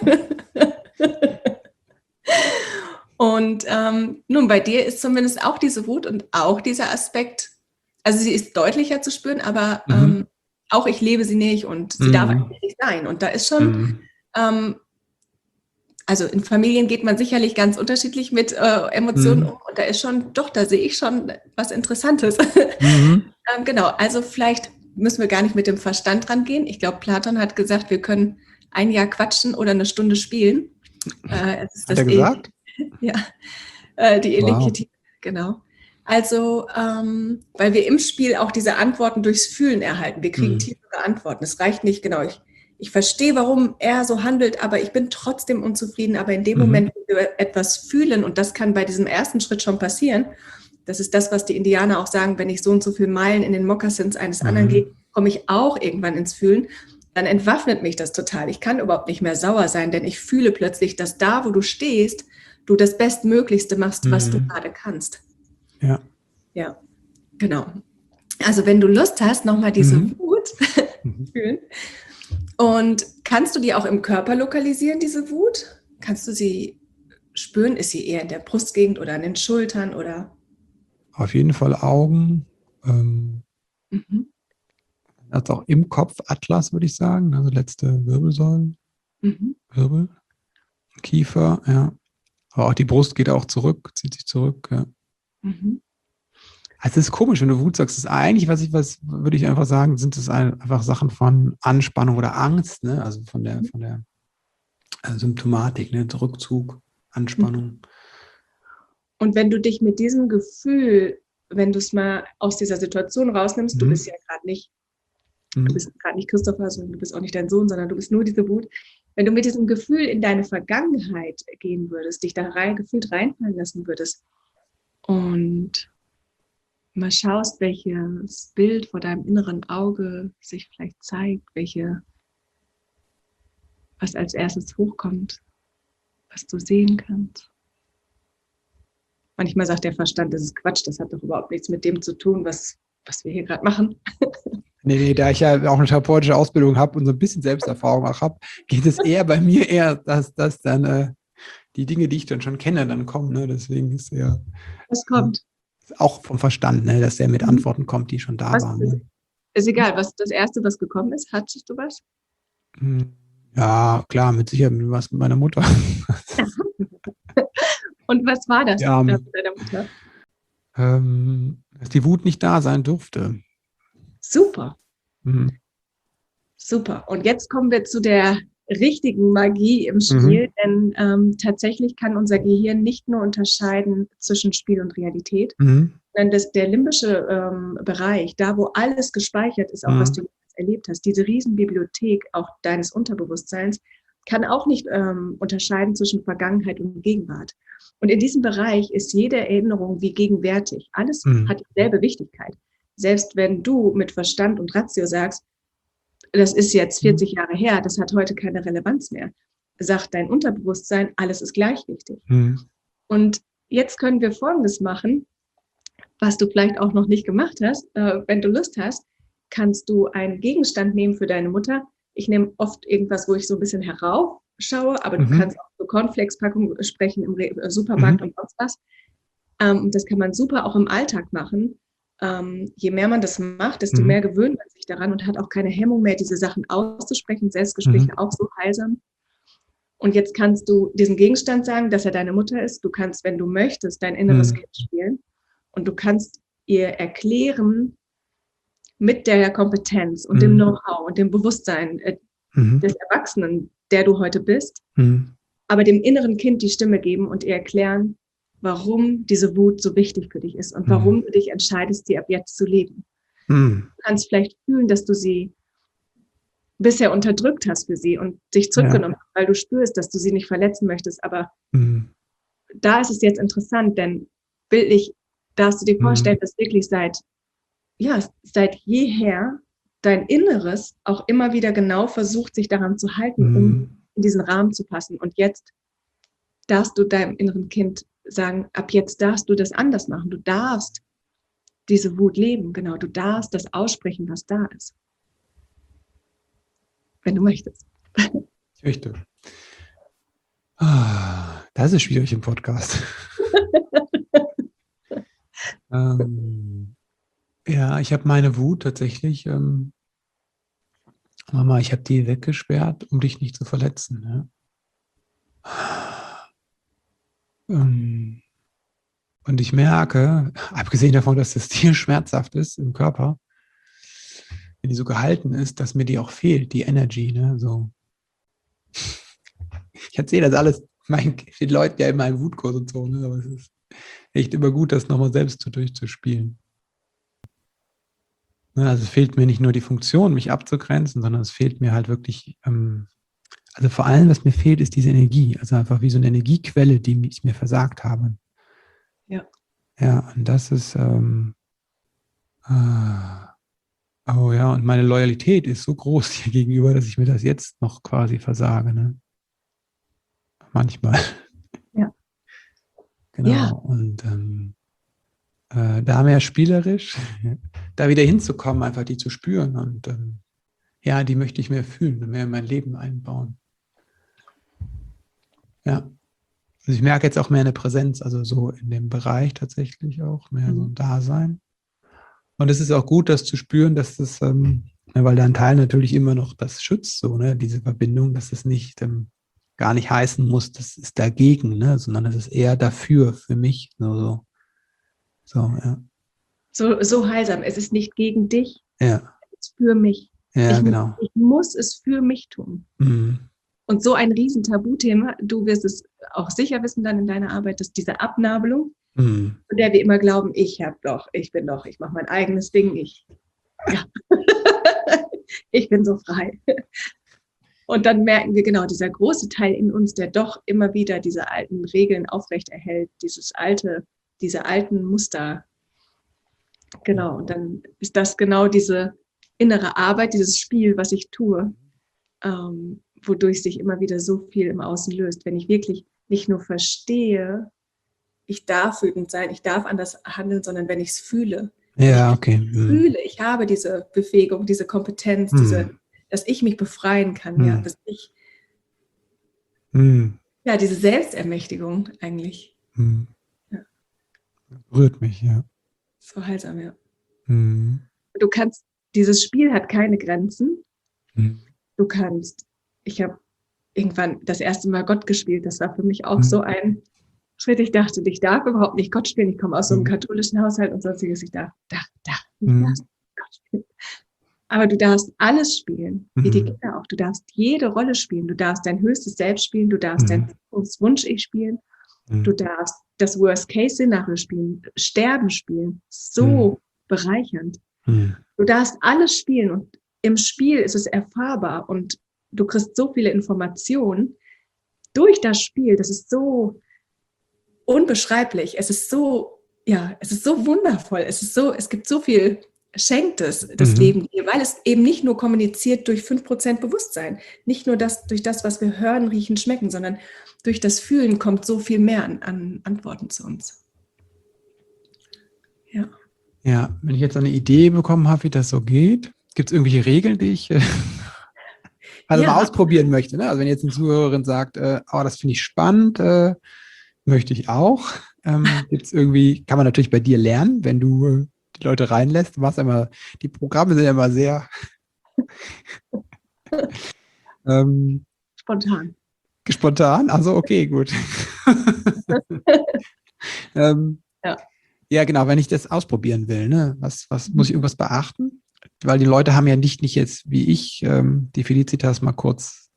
B: Und ähm, nun, bei dir ist zumindest auch diese Wut und auch dieser Aspekt, also sie ist deutlicher zu spüren, aber
C: Mhm.
B: ähm, auch ich lebe sie nicht und sie
C: Mhm.
B: darf eigentlich nicht sein. Und da ist schon,
C: Mhm.
B: ähm, also in Familien geht man sicherlich ganz unterschiedlich mit äh, Emotionen
C: Mhm.
B: um und da ist schon, doch, da sehe ich schon was Interessantes.
C: Mhm.
B: ähm, genau, also vielleicht müssen wir gar nicht mit dem Verstand rangehen. Ich glaube, Platon hat gesagt, wir können ein Jahr quatschen oder eine Stunde spielen. Äh, es ist
C: Hat
B: das
C: er gesagt?
B: Ja, äh, die
C: Wow.
B: Elektrizität, genau. Also, ähm, weil wir im Spiel auch diese Antworten durchs Fühlen erhalten. Wir kriegen
C: Mhm.
B: tiefere Antworten. Es reicht nicht, genau. Ich, ich verstehe, warum er so handelt, aber ich bin trotzdem unzufrieden. Aber in dem
C: Mhm.
B: Moment, wo wir etwas fühlen, und das kann bei diesem ersten Schritt schon passieren, das ist das, was die Indianer auch sagen, wenn ich so und so viele Meilen in den Mokassins eines anderen
C: Mhm.
B: gehe, komme ich auch irgendwann ins Fühlen. Dann entwaffnet mich das total. Ich kann überhaupt nicht mehr sauer sein, denn ich fühle plötzlich, dass da, wo du stehst, du das Bestmöglichste machst, was du
C: Mhm.
B: gerade kannst.
C: Ja.
B: Ja, genau. Also wenn du Lust hast, nochmal diese
C: Mhm.
B: Wut
C: Mhm.
B: fühlen. Und kannst du die auch im Körper lokalisieren, diese Wut? Kannst du sie spüren? Ist sie eher in der Brustgegend oder an den Schultern oder?
C: Auf jeden Fall Augen. Ähm,
B: Mhm.
C: also auch im Kopf Atlas, würde ich sagen. Also letzte Wirbelsäulen,
B: Mhm.
C: Wirbel, Kiefer, ja. Aber auch die Brust geht auch zurück, zieht sich zurück, ja.
B: Mhm.
C: Also es ist komisch, wenn du Wut sagst, das ist eigentlich, was ich, was würde ich einfach sagen, sind es einfach Sachen von Anspannung oder Angst, ne? Also von der, von der äh, Symptomatik, ne? Rückzug, Anspannung.
B: Und wenn du dich mit diesem Gefühl, wenn du es mal aus dieser Situation rausnimmst, du
C: Mhm.
B: bist ja gerade nicht, du
C: Mhm.
B: bist gerade nicht Christopher, sondern du bist auch nicht dein Sohn, sondern du bist nur diese Wut. Wenn du mit diesem Gefühl in deine Vergangenheit gehen würdest, dich da rein, gefühlt reinfallen lassen würdest und mal schaust, welches Bild vor deinem inneren Auge sich vielleicht zeigt, welche, was als erstes hochkommt, was du sehen kannst. Manchmal sagt der Verstand, das ist Quatsch, das hat doch überhaupt nichts mit dem zu tun, was, was wir hier gerade machen.
C: Nee, nee, da ich ja auch eine therapeutische Ausbildung habe und so ein bisschen Selbsterfahrung auch habe, geht es eher bei mir eher, dass, dass dann äh, die Dinge, die ich dann schon kenne, dann kommen. Ne? Deswegen ist ja
B: Was kommt?
C: Äh, auch vom Verstand, ne? Dass der mit Antworten kommt, die schon da
B: was
C: waren.
B: Ist,
C: ne?
B: ist egal, was das Erste, was gekommen ist. Hattest du was?
C: Ja, klar, mit Sicherheit was mit meiner Mutter.
B: Und was war das
C: Ja,
B: mit deiner Mutter?
C: Ähm, dass die Wut nicht da sein durfte.
B: Super.
C: Mhm.
B: Super. Und jetzt kommen wir zu der richtigen Magie im Spiel, mhm. denn ähm, tatsächlich kann unser Gehirn nicht nur unterscheiden zwischen Spiel und Realität, mhm. sondern das, der limbische ähm, Bereich, da wo alles gespeichert ist, auch mhm. was du erlebt hast, diese Riesenbibliothek auch deines Unterbewusstseins, kann auch nicht ähm, unterscheiden zwischen Vergangenheit und Gegenwart. Und in diesem Bereich ist jede Erinnerung wie gegenwärtig. Alles mhm. hat dieselbe Wichtigkeit. Selbst wenn du mit Verstand und Ratio sagst, das ist jetzt vierzig Jahre her, das hat heute keine Relevanz mehr, sagt dein Unterbewusstsein, alles ist gleich wichtig. Mhm. Und jetzt können wir Folgendes machen, was du vielleicht auch noch nicht gemacht hast. Äh, wenn du Lust hast, kannst du einen Gegenstand nehmen für deine Mutter. Ich nehme oft irgendwas, wo ich so ein bisschen heraufschaue, aber mhm. du kannst auch so Cornflakes-Packungen sprechen im Re- Supermarkt mhm. und sonst was. Ähm, das kann man super auch im Alltag machen. Ähm, je mehr man das macht, desto mhm. mehr gewöhnt man sich daran und hat auch keine Hemmung mehr, diese Sachen auszusprechen. Selbstgespräche mhm. auch so heilsam. Und jetzt kannst du diesem Gegenstand sagen, dass er deine Mutter ist. Du kannst, wenn du möchtest, dein inneres mhm. Kind spielen. Und du kannst ihr erklären, mit der Kompetenz und mhm. dem Know-how und dem Bewusstsein äh, mhm. des Erwachsenen, der du heute bist, mhm. aber dem inneren Kind die Stimme geben und ihr erklären, warum diese Wut so wichtig für dich ist und mhm. warum du dich entscheidest, sie ab jetzt zu leben. Mhm. Du kannst vielleicht fühlen, dass du sie bisher unterdrückt hast für sie und dich zurückgenommen hast, ja. weil du spürst, dass du sie nicht verletzen möchtest. Aber mhm. da ist es jetzt interessant, denn bildlich darfst du dir vorstellen, mhm. dass wirklich seit ja, seit jeher dein Inneres auch immer wieder genau versucht, sich daran zu halten, mhm. um in diesen Rahmen zu passen. Und jetzt darfst du deinem inneren Kind sagen, ab jetzt darfst du das anders machen. Du darfst diese Wut leben, genau. Du darfst das aussprechen, was da ist. Wenn du möchtest.
C: Ich möchte. Ah, das ist schwierig im Podcast. ähm... Ja, ich habe meine Wut tatsächlich, ähm, Mama, ich habe die weggesperrt, um dich nicht zu verletzen. Ja? Ähm, und ich merke, abgesehen davon, dass das Tier schmerzhaft ist im Körper, wenn die so gehalten ist, dass mir die auch fehlt, die Energy. Ne? So. Ich erzähle das alles meinen den Leuten ja in meinem Wutkurs und so, ne? Aber es ist echt immer gut, das nochmal selbst so durchzuspielen. Also es fehlt mir nicht nur die Funktion, mich abzugrenzen, sondern es fehlt mir halt wirklich, ähm, also vor allem, was mir fehlt, ist diese Energie. Also einfach wie so eine Energiequelle, die ich mir versagt habe.
B: Ja.
C: Ja, und das ist, ähm, äh, oh ja, und meine Loyalität ist so groß hier gegenüber, dass ich mir das jetzt noch quasi versage. Ne? Manchmal.
B: Ja.
C: Genau, ja. Und ähm, äh, da mehr spielerisch, da wieder hinzukommen, einfach die zu spüren und ähm, ja, die möchte ich mehr fühlen, mehr in mein Leben einbauen. Ja, also ich merke jetzt auch mehr eine Präsenz, also so in dem Bereich tatsächlich auch, mehr mhm. so ein Dasein. Und es ist auch gut, das zu spüren, dass das, ähm, weil da ein Teil natürlich immer noch das schützt, so, ne, diese Verbindung, dass es nicht, ähm, gar nicht heißen muss, das ist dagegen, ne, sondern es ist eher dafür, für mich, so, so. So, ja.
B: So, so heilsam. Es ist nicht gegen dich,
C: ja.
B: es ist für mich.
C: Ja,
B: ich,
C: genau.
B: ich muss es für mich tun.
C: Mhm.
B: Und so ein riesen Tabuthema, du wirst es auch sicher wissen dann in deiner Arbeit, dass diese Abnabelung, mhm. von der wir immer glauben, ich hab doch, ich bin doch, ich mache mein eigenes Ding, ich, ja. ich bin so frei. Und dann merken wir genau, dieser große Teil in uns, der doch immer wieder diese alten Regeln aufrechterhält, dieses alte, diese alten Muster. Genau, und dann ist das genau diese innere Arbeit, dieses Spiel, was ich tue, ähm, wodurch sich immer wieder so viel im Außen löst. Wenn ich wirklich nicht nur verstehe, ich darf wütend sein, ich darf anders handeln, sondern wenn ich es fühle.
C: Ja,
B: ich
C: okay. Hm.
B: fühle, ich habe diese Befähigung, diese Kompetenz,
C: Hm.
B: diese, dass ich mich befreien kann,
C: Hm.
B: ja, dass ich,
C: Hm.
B: ja, diese Selbstermächtigung eigentlich.
C: Hm.
B: Ja.
C: Rührt mich, ja.
B: So heilsam, ja.
C: Hm.
B: Du kannst, dieses Spiel hat keine Grenzen.
C: Hm.
B: Du kannst, ich habe irgendwann das erste Mal Gott gespielt, das war für mich auch
C: Hm.
B: so ein Schritt. Ich dachte, ich darf überhaupt nicht Gott spielen. Ich komme aus so einem
C: Hm.
B: katholischen Haushalt und sonstiges. Ich darf, darf, darf, ich
C: Hm.
B: darf Gott spielen. Aber du darfst alles spielen, wie die
C: Mhm.
B: Kinder auch. Du darfst jede Rolle spielen. Du darfst dein höchstes Selbst spielen. Du darfst
C: Mhm.
B: dein Wunsch-Ich spielen.
C: Mhm.
B: Du darfst das Worst-Case-Szenario spielen, Sterben spielen. So bereichernd.
C: Mhm.
B: Du darfst alles spielen und im Spiel ist es erfahrbar und du kriegst so viele Informationen durch das Spiel. Das ist so unbeschreiblich. Es ist so, ja, es ist so wundervoll. Es ist so, es gibt so viel, schenkt es das
C: Mhm.
B: Leben dir, weil es eben nicht nur kommuniziert durch fünf Prozent Bewusstsein, nicht nur das, durch das, was wir hören, riechen, schmecken, sondern durch das Fühlen kommt so viel mehr an, an Antworten zu uns. Ja.
C: Ja, wenn ich jetzt eine Idee bekommen habe, wie das so geht, gibt es irgendwelche Regeln, die ich äh, also
B: Ja.
C: mal ausprobieren möchte? Ne? Also wenn jetzt eine Zuhörerin sagt, äh, oh, das finde ich spannend, äh, möchte ich auch. Ähm, gibt es irgendwie, kann man natürlich bei dir lernen, wenn du äh, die Leute reinlässt. Du machst immer, die Programme sind ja immer sehr ähm,
B: Spontan.
C: spontan. Also okay, gut. ähm,
B: Ja.
C: Ja, genau, wenn ich das ausprobieren will, ne? Was, was muss ich irgendwas beachten? Weil die Leute haben ja nicht, nicht jetzt wie ich, ähm, die Felicitas mal kurz.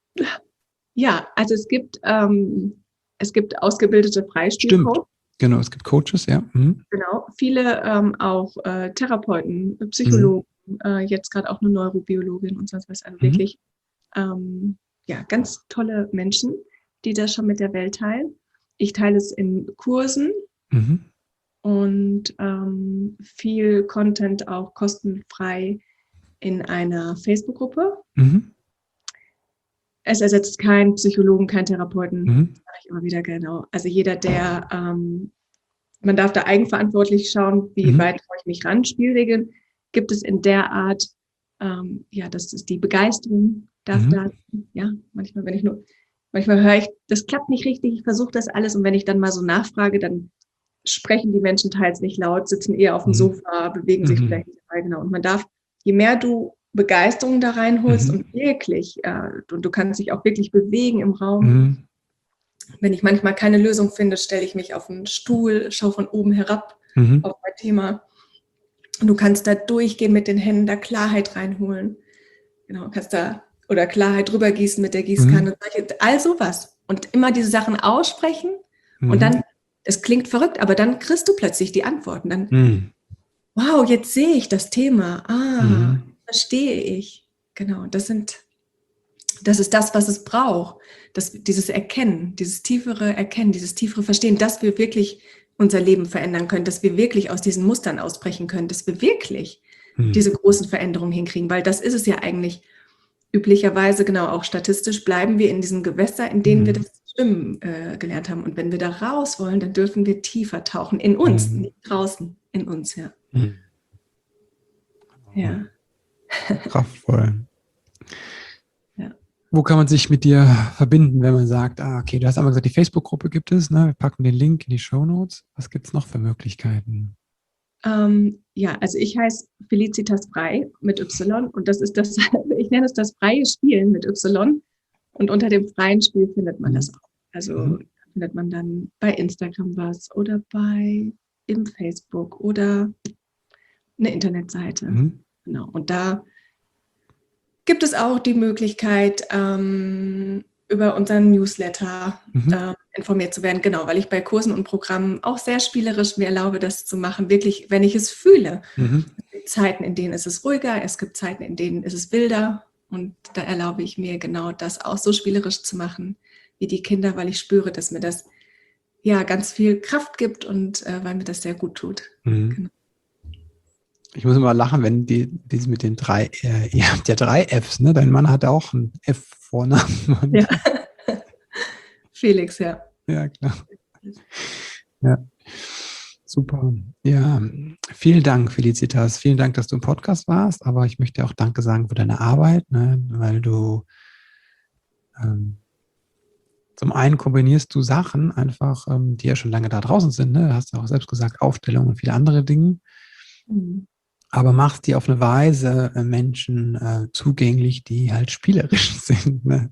B: Ja, also es gibt, ähm, es gibt ausgebildete Freispielcoaches.
C: Genau, es gibt Coaches, ja. Mhm.
B: Genau, viele ähm, auch äh, Therapeuten, Psychologen, mhm. äh, jetzt gerade auch eine Neurobiologin und sonst was. Also
C: Mhm.
B: wirklich ähm, ja, ganz tolle Menschen, die das schon mit der Welt teilen. Ich teile es in Kursen
C: Mhm.
B: und ähm, viel Content auch kostenfrei in einer Facebook-Gruppe.
C: Mhm.
B: Es ersetzt keinen Psychologen, keinen Therapeuten,
C: Mhm.
B: sage ich immer wieder genau. Also jeder, der, ähm, man darf da eigenverantwortlich schauen, wie
C: Mhm.
B: weit traue ich mich ran. Spielregeln gibt es in der Art, ähm, ja, das ist die Begeisterung, darf
C: Mhm.
B: da, ja, manchmal, wenn ich nur, manchmal höre ich, das klappt nicht richtig, ich versuche das alles und wenn ich dann mal so nachfrage, dann sprechen die Menschen teils nicht laut, sitzen eher auf dem
C: Mhm.
B: Sofa, bewegen sich
C: Mhm.
B: vielleicht nicht dabei, genau. Und man darf, je mehr du Begeisterung da reinholst
C: Mhm.
B: und wirklich, äh, und du kannst dich auch wirklich bewegen im Raum.
C: Mhm.
B: Wenn ich manchmal keine Lösung finde, stelle ich mich auf einen Stuhl, schaue von oben herab
C: Mhm.
B: auf mein Thema. Und du kannst da durchgehen mit den Händen, da Klarheit reinholen. Genau, kannst da, oder Klarheit drüber gießen mit der Gießkanne.
C: Mhm.
B: All sowas. Und immer diese Sachen aussprechen
C: Mhm.
B: und dann, es klingt verrückt, aber dann kriegst du plötzlich die Antworten. Dann,
C: Mhm.
B: wow, jetzt sehe ich das Thema. Ah,
C: Mhm.
B: verstehe ich. Genau, das sind, das ist das, was es braucht. Das, dieses Erkennen, dieses tiefere Erkennen, dieses tiefere Verstehen, dass wir wirklich unser Leben verändern können, dass wir wirklich aus diesen Mustern ausbrechen können, dass wir wirklich
C: Mhm.
B: diese großen Veränderungen hinkriegen, weil das ist es ja eigentlich üblicherweise, genau auch statistisch, bleiben wir in diesen Gewässern, in denen
C: Mhm.
B: wir das Schwimmen äh, gelernt haben. Und wenn wir da raus wollen, dann dürfen wir tiefer tauchen, in uns,
C: Mhm.
B: nicht draußen, in uns, ja.
C: Mhm.
B: Ja.
C: Kraftvoll.
B: Ja.
C: Wo kann man sich mit dir verbinden, wenn man sagt, ah, okay, du hast einmal gesagt, die Facebook-Gruppe gibt es, ne? Wir packen den Link in die Shownotes. Was gibt es noch für Möglichkeiten?
B: Ähm, ja, also ich heiße Felicitas Frei mit Y und das ist das, ich nenne es das freie Spielen mit Y und unter dem freien Spiel findet man
C: Mhm.
B: das auch. Also
C: Mhm.
B: findet man dann bei Instagram was oder bei im Facebook oder eine Internetseite.
C: Mhm.
B: Genau. Und da gibt es auch die Möglichkeit, ähm, über unseren Newsletter
C: Mhm.
B: äh, informiert zu werden. Genau, weil ich bei Kursen und Programmen auch sehr spielerisch mir erlaube, das zu machen, wirklich, wenn ich es fühle.
C: Mhm.
B: Es gibt Zeiten, in denen ist es ruhiger, es gibt Zeiten, in denen ist es wilder Und da erlaube ich mir genau das auch so spielerisch zu machen wie die Kinder, weil ich spüre, dass mir das ja ganz viel Kraft gibt und äh, weil mir das sehr gut tut.
C: Mhm.
B: Genau.
C: Ich muss immer lachen, wenn die, dieses mit den drei, äh, ihr habt ja drei Fs, ne? Dein Mann hat auch einen F-Vornamen.
B: Ja. Felix, ja.
C: Ja, klar. Ja, super. Ja, vielen Dank, Felicitas. Vielen Dank, dass du im Podcast warst, aber ich möchte auch Danke sagen für deine Arbeit, ne? Weil du ähm, zum einen kombinierst du Sachen einfach, ähm, die ja schon lange da draußen sind, ne? Du hast ja auch selbst gesagt, Aufstellungen und viele andere Dinge.
B: Mhm.
C: Aber machst die auf eine Weise äh, Menschen äh, zugänglich, die halt spielerisch sind. Ne?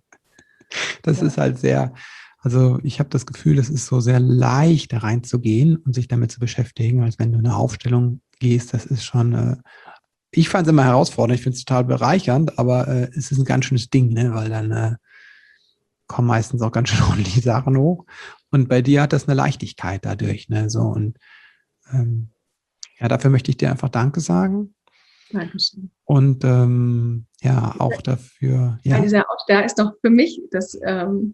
C: Das ja. ist halt sehr, also ich habe das Gefühl, es ist so sehr leicht, da reinzugehen und sich damit zu beschäftigen, als wenn du in eine Aufstellung gehst. Das ist schon, äh, ich fand es immer herausfordernd, ich finde es total bereichernd, aber äh, es ist ein ganz schönes Ding, ne? Weil dann äh, kommen meistens auch ganz schön ordentliche Sachen hoch. Und bei dir hat das eine Leichtigkeit dadurch. Ne? So, und ähm, ja, dafür möchte ich dir einfach Danke sagen.
B: Dankeschön.
C: Und ähm, ja, auch dafür. Ja.
B: Weil dieser Ort, da ist doch für mich, das, ähm,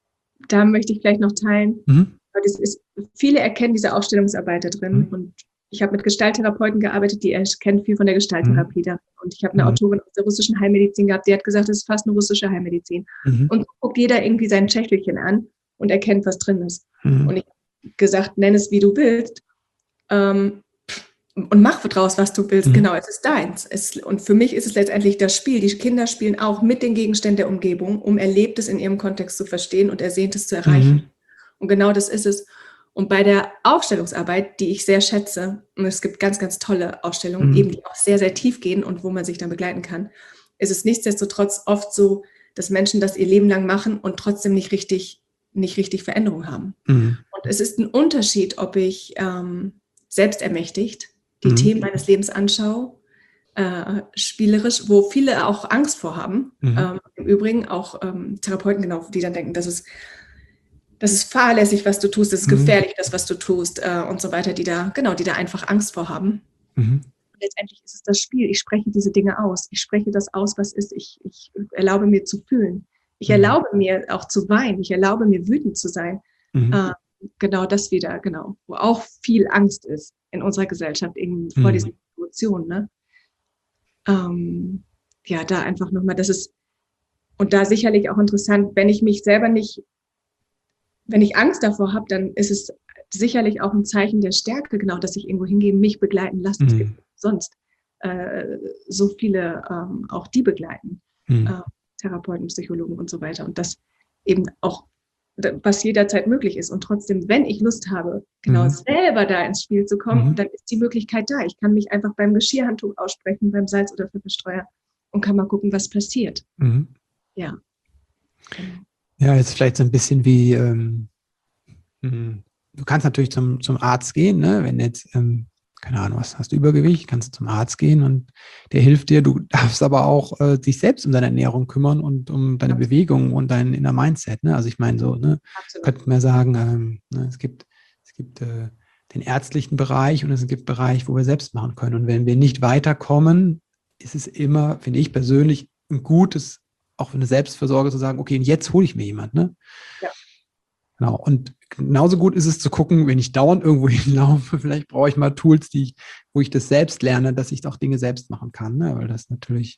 B: da möchte ich vielleicht noch teilen,
C: Mhm.
B: weil das ist, viele erkennen diese Aufstellungsarbeit da drin.
C: Mhm.
B: Und ich habe mit Gestalttherapeuten gearbeitet, die erkennen viel von der Gestalttherapie
C: Mhm.
B: da. Und ich habe eine
C: Mhm.
B: Autorin aus der russischen Heilmedizin gehabt, die hat gesagt, das ist fast eine russische Heilmedizin.
C: Mhm.
B: Und so guckt jeder irgendwie sein Schächtelchen an und erkennt, was drin ist.
C: Mhm.
B: Und ich habe gesagt, nenn es, wie du willst. Ähm, Und mach draus, was du willst.
C: Mhm.
B: Genau, es ist deins. Es, und für mich ist es letztendlich das Spiel. Die Kinder spielen auch mit den Gegenständen der Umgebung, um Erlebtes in ihrem Kontext zu verstehen und Ersehntes zu erreichen.
C: Mhm.
B: Und genau das ist es. Und bei der Aufstellungsarbeit, die ich sehr schätze, und es gibt ganz, ganz tolle Aufstellungen,
C: Mhm.
B: eben die auch sehr, sehr tief gehen und wo man sich dann begleiten kann, ist es nichtsdestotrotz oft so, dass Menschen das ihr Leben lang machen und trotzdem nicht richtig, nicht richtig Veränderung haben.
C: Mhm.
B: Und es ist ein Unterschied, ob ich ähm, selbstermächtigt die
C: Mhm.
B: Themen meines Lebens anschaue, äh, spielerisch, wo viele auch Angst vor haben.
C: Mhm.
B: Ähm, Im Übrigen auch ähm, Therapeuten, genau, die dann denken, das ist, das ist fahrlässig, was du tust, das ist
C: Mhm.
B: gefährlich, das, was du tust äh, und so weiter, die da, genau, die da einfach Angst vor haben.
C: Mhm.
B: Letztendlich ist es das Spiel. Ich spreche diese Dinge aus. Ich spreche das aus, was ist. Ich, ich erlaube mir zu fühlen. Ich
C: Mhm.
B: erlaube mir auch zu weinen. Ich erlaube mir wütend zu sein.
C: Mhm.
B: Äh, genau das wieder, genau, wo auch viel Angst ist in unserer Gesellschaft, eben vor
C: Mhm.
B: diesen Emotionen, ne? Ähm, ja, da einfach nochmal, das ist, und da sicherlich auch interessant, wenn ich mich selber nicht, wenn ich Angst davor habe, dann ist es sicherlich auch ein Zeichen der Stärke, genau, dass ich irgendwo hingehe, mich begleiten lasse. Es
C: Mhm.
B: gibt sonst äh, so viele, ähm, auch die begleiten,
C: Mhm.
B: äh, Therapeuten, Psychologen und so weiter. Und das eben auch, was jederzeit möglich ist. Und trotzdem, wenn ich Lust habe, genau
C: Mhm.
B: selber da ins Spiel zu kommen,
C: Mhm.
B: dann ist die Möglichkeit da. Ich kann mich einfach beim Geschirrhandtuch aussprechen, beim Salz- oder Pfefferstreuer und kann mal gucken, was passiert.
C: Mhm.
B: Ja.
C: Ja, jetzt vielleicht so ein bisschen wie, ähm, mh, du kannst natürlich zum, zum Arzt gehen, ne? Wenn jetzt, ähm, keine Ahnung, was hast du Übergewicht, kannst du zum Arzt gehen und der hilft dir. Du darfst aber auch äh, dich selbst um deine Ernährung kümmern und um deine
B: Absolut.
C: Bewegung und dein inner Mindset. Ne? Also ich meine so, ne,
B: Absolut.
C: könnte man sagen, ähm, ne, es gibt, es gibt äh, den ärztlichen Bereich und es gibt Bereich, wo wir selbst machen können. Und wenn wir nicht weiterkommen, ist es immer, finde ich persönlich, ein gutes, auch für eine Selbstversorge zu sagen, okay, und jetzt hole ich mir jemand. Ne?
B: Ja.
C: Genau. Und genauso gut ist es zu gucken, wenn ich dauernd irgendwo hinlaufe, vielleicht brauche ich mal Tools, die ich, wo ich das selbst lerne, dass ich auch Dinge selbst machen kann. Ne? Weil das natürlich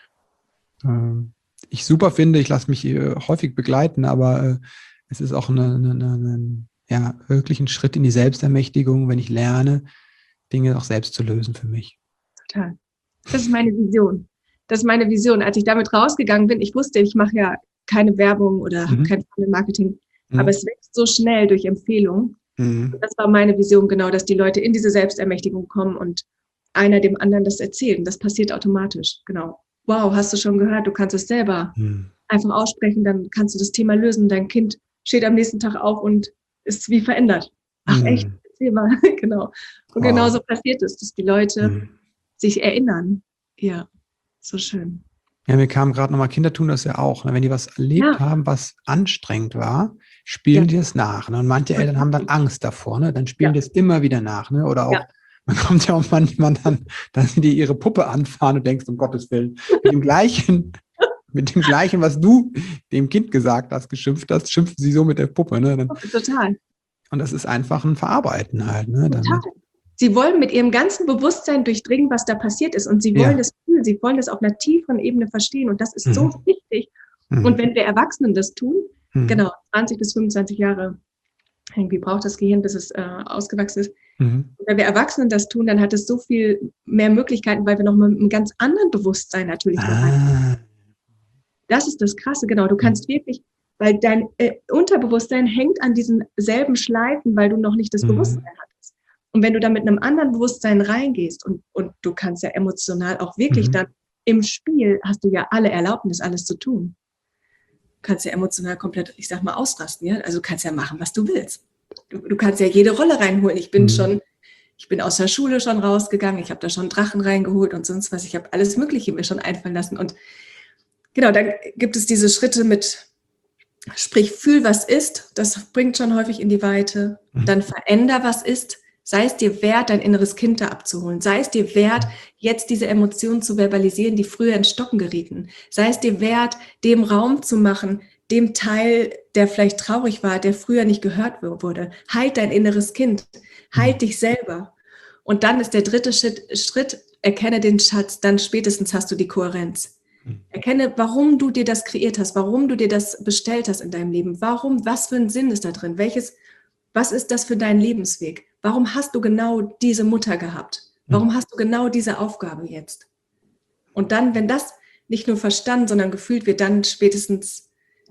C: äh, ich super finde. Ich lasse mich äh, häufig begleiten, aber äh, es ist auch eine, eine, eine, ja, wirklich ein Schritt in die Selbstermächtigung, wenn ich lerne, Dinge auch selbst zu lösen für mich.
B: Total. Das ist meine Vision. Das ist meine Vision. Als ich damit rausgegangen bin, ich wusste, ich mache ja keine Werbung oder habe
C: Mhm.
B: kein Marketing,
C: Mhm.
B: aber es wächst so schnell durch Empfehlungen.
C: Mhm.
B: Das war meine Vision, genau, dass die Leute in diese Selbstermächtigung kommen und einer dem anderen das erzählen. Das passiert automatisch, genau. Wow, hast du schon gehört, du kannst es selber
C: Mhm.
B: einfach aussprechen, dann kannst du das Thema lösen. Dein Kind steht am nächsten Tag auf und ist wie verändert. Ach
C: Mhm.
B: echt, erzähl mal, genau. Und
C: Wow.
B: genauso passiert es, dass die Leute
C: Mhm.
B: sich erinnern. Ja, so schön.
C: Ja, mir kam gerade nochmal, Kinder tun das ja auch. Ne? Wenn die was erlebt
B: Ja.
C: haben, was anstrengend war, spielen
B: Ja.
C: die es nach. Ne? Und manche Eltern haben dann Angst davor, ne? Dann spielen
B: Ja.
C: die es immer wieder nach. Ne? Oder auch,
B: Ja.
C: man kommt ja auch manchmal dann, dass sie dir ihre Puppe anfahren und denkst, um Gottes Willen, mit dem gleichen Mit dem Gleichen, was du dem Kind gesagt hast, geschimpft hast, schimpfen sie so mit der Puppe. Ne? Dann,
B: Total.
C: und das ist einfach ein Verarbeiten halt. Ne?
B: Total.
C: Damit.
B: Sie wollen mit ihrem ganzen Bewusstsein durchdringen, was da passiert ist. Und sie wollen
C: Ja.
B: das fühlen. Sie wollen das auf einer tieferen Ebene verstehen. Und das ist
C: Mhm.
B: so wichtig.
C: Mhm.
B: Und wenn wir Erwachsenen das tun,
C: Mhm.
B: genau, zwanzig bis fünfundzwanzig Jahre, irgendwie braucht das Gehirn, bis es äh, ausgewachsen ist.
C: Mhm.
B: Und wenn wir Erwachsenen das tun, dann hat es so viel mehr Möglichkeiten, weil wir nochmal mit einem ganz anderen Bewusstsein natürlich da rein.
C: Ah.
B: Das ist das Krasse, genau. Du kannst wirklich, weil dein äh, Unterbewusstsein hängt an diesen selben Schleifen, weil du noch nicht das
C: Mhm.
B: Bewusstsein hattest. Und wenn du da mit einem anderen Bewusstsein reingehst und, und du kannst ja emotional auch wirklich
C: Mhm.
B: dann im Spiel, hast du ja alle Erlaubnis, alles zu tun. Du kannst ja emotional komplett, ich sag mal, ausrasten. Ja? Also du kannst ja machen, was du willst. Du, du kannst ja jede Rolle reinholen. Ich bin
C: Mhm.
B: schon, ich bin aus der Schule schon rausgegangen, ich habe da schon Drachen reingeholt und sonst was. Ich habe alles Mögliche mir schon einfallen lassen. Und genau, dann gibt es diese Schritte mit, sprich, fühl, was ist. Das bringt schon häufig in die Weite.
C: Mhm.
B: Dann veränder, was ist. Sei es dir wert, dein inneres Kind da abzuholen. Sei es dir wert, jetzt diese Emotionen zu verbalisieren, die früher ins Stocken gerieten. Sei es dir wert, dem Raum zu machen, dem Teil, der vielleicht traurig war, der früher nicht gehört wurde. Halt dein inneres Kind. Halt dich selber. Und dann ist der dritte Schritt, Schritt, erkenne den Schatz, dann spätestens hast du die Kohärenz. Erkenne, warum du dir das kreiert hast, warum du dir das bestellt hast in deinem Leben. Warum, was für ein Sinn ist da drin? Welches, was ist das für dein Lebensweg? Warum hast du genau diese Mutter gehabt? Warum hast du genau diese Aufgabe jetzt? Und dann, wenn das nicht nur verstanden, sondern gefühlt wird, dann spätestens,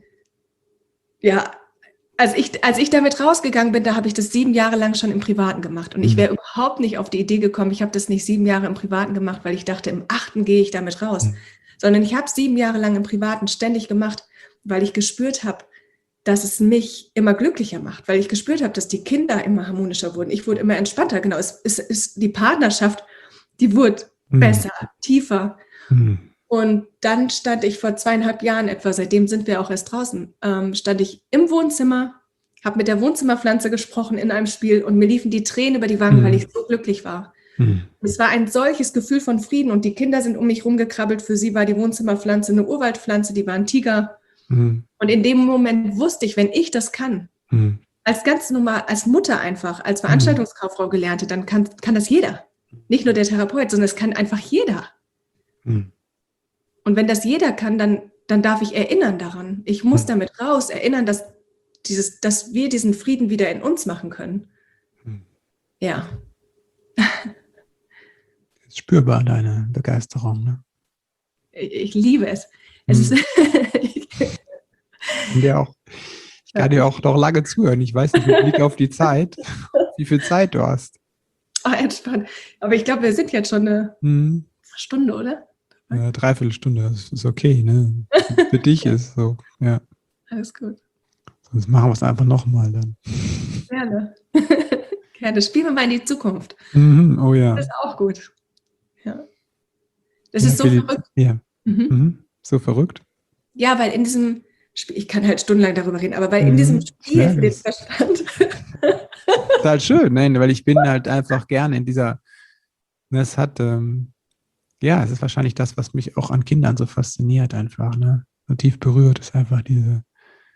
B: ja, als ich, als ich damit rausgegangen bin, da habe ich das sieben Jahre lang schon im Privaten gemacht. Und ich wäre überhaupt nicht auf die Idee gekommen, ich habe das nicht sieben Jahre im Privaten gemacht, weil ich dachte, im achten gehe ich damit raus.
C: Mhm.
B: Sondern ich habe sieben Jahre lang im Privaten ständig gemacht, weil ich gespürt habe, dass es mich immer glücklicher macht, weil ich gespürt habe, dass die Kinder immer harmonischer wurden. Ich wurde immer entspannter, genau. Es ist, ist die Partnerschaft, die wurde
C: Mhm.
B: besser, tiefer.
C: Mhm.
B: Und dann stand ich vor zweieinhalb Jahren etwa, seitdem sind wir auch erst draußen, ähm, stand ich im Wohnzimmer, habe mit der Wohnzimmerpflanze gesprochen in einem Spiel und mir liefen die Tränen über die Wangen,
C: Mhm.
B: weil ich so glücklich war.
C: Mhm.
B: Es war ein solches Gefühl von Frieden und die Kinder sind um mich rumgekrabbelt. Für sie war die Wohnzimmerpflanze eine Urwaldpflanze, die war ein Tiger.
C: Mhm.
B: Und in dem Moment wusste ich, wenn ich das kann,
C: Mhm.
B: als ganz normal, als Mutter einfach, als Veranstaltungskauffrau Gelernte, dann kann, kann das jeder. Nicht nur der Therapeut, sondern es kann einfach jeder.
C: Mhm.
B: Und wenn das jeder kann, dann, dann darf ich erinnern daran. Ich muss
C: Mhm.
B: damit raus, erinnern, dass, dieses, dass wir diesen Frieden wieder in uns machen können.
C: Mhm.
B: Ja.
C: Ist spürbar, deine Begeisterung. Ne?
B: Ich, ich liebe es. Es
C: Mhm.
B: ist
C: Und der auch, ich kann dir auch noch lange zuhören. Ich weiß nicht, mit Blick auf die Zeit, wie viel Zeit du hast.
B: oh, entspannt. Aber ich glaube, wir sind jetzt schon eine
C: Mhm.
B: Stunde, oder?
C: Ja, Dreiviertelstunde, das ist okay, ne? Für dich ist so, ja.
B: Alles gut.
C: Sonst machen wir es einfach nochmal dann.
B: Gerne. Gerne. Spielen wir mal in die Zukunft.
C: Mhm. Oh ja.
B: Das ist auch gut. Ja. Das
C: Ja,
B: ist so
C: für die-
B: verrückt.
C: Ja.
B: Mhm.
C: Mhm. So verrückt.
B: Ja, weil in diesem Spiel, ich kann halt stundenlang darüber reden, aber weil in
C: Mhm.
B: diesem
C: Ich
B: Spiel
C: merke
B: für den
C: es.
B: Verstand.
C: Ist halt schön, nein, weil ich bin halt einfach gerne in dieser, das hat, ähm, ja, es ist wahrscheinlich das, was mich auch an Kindern so fasziniert einfach, ne? So tief berührt ist einfach diese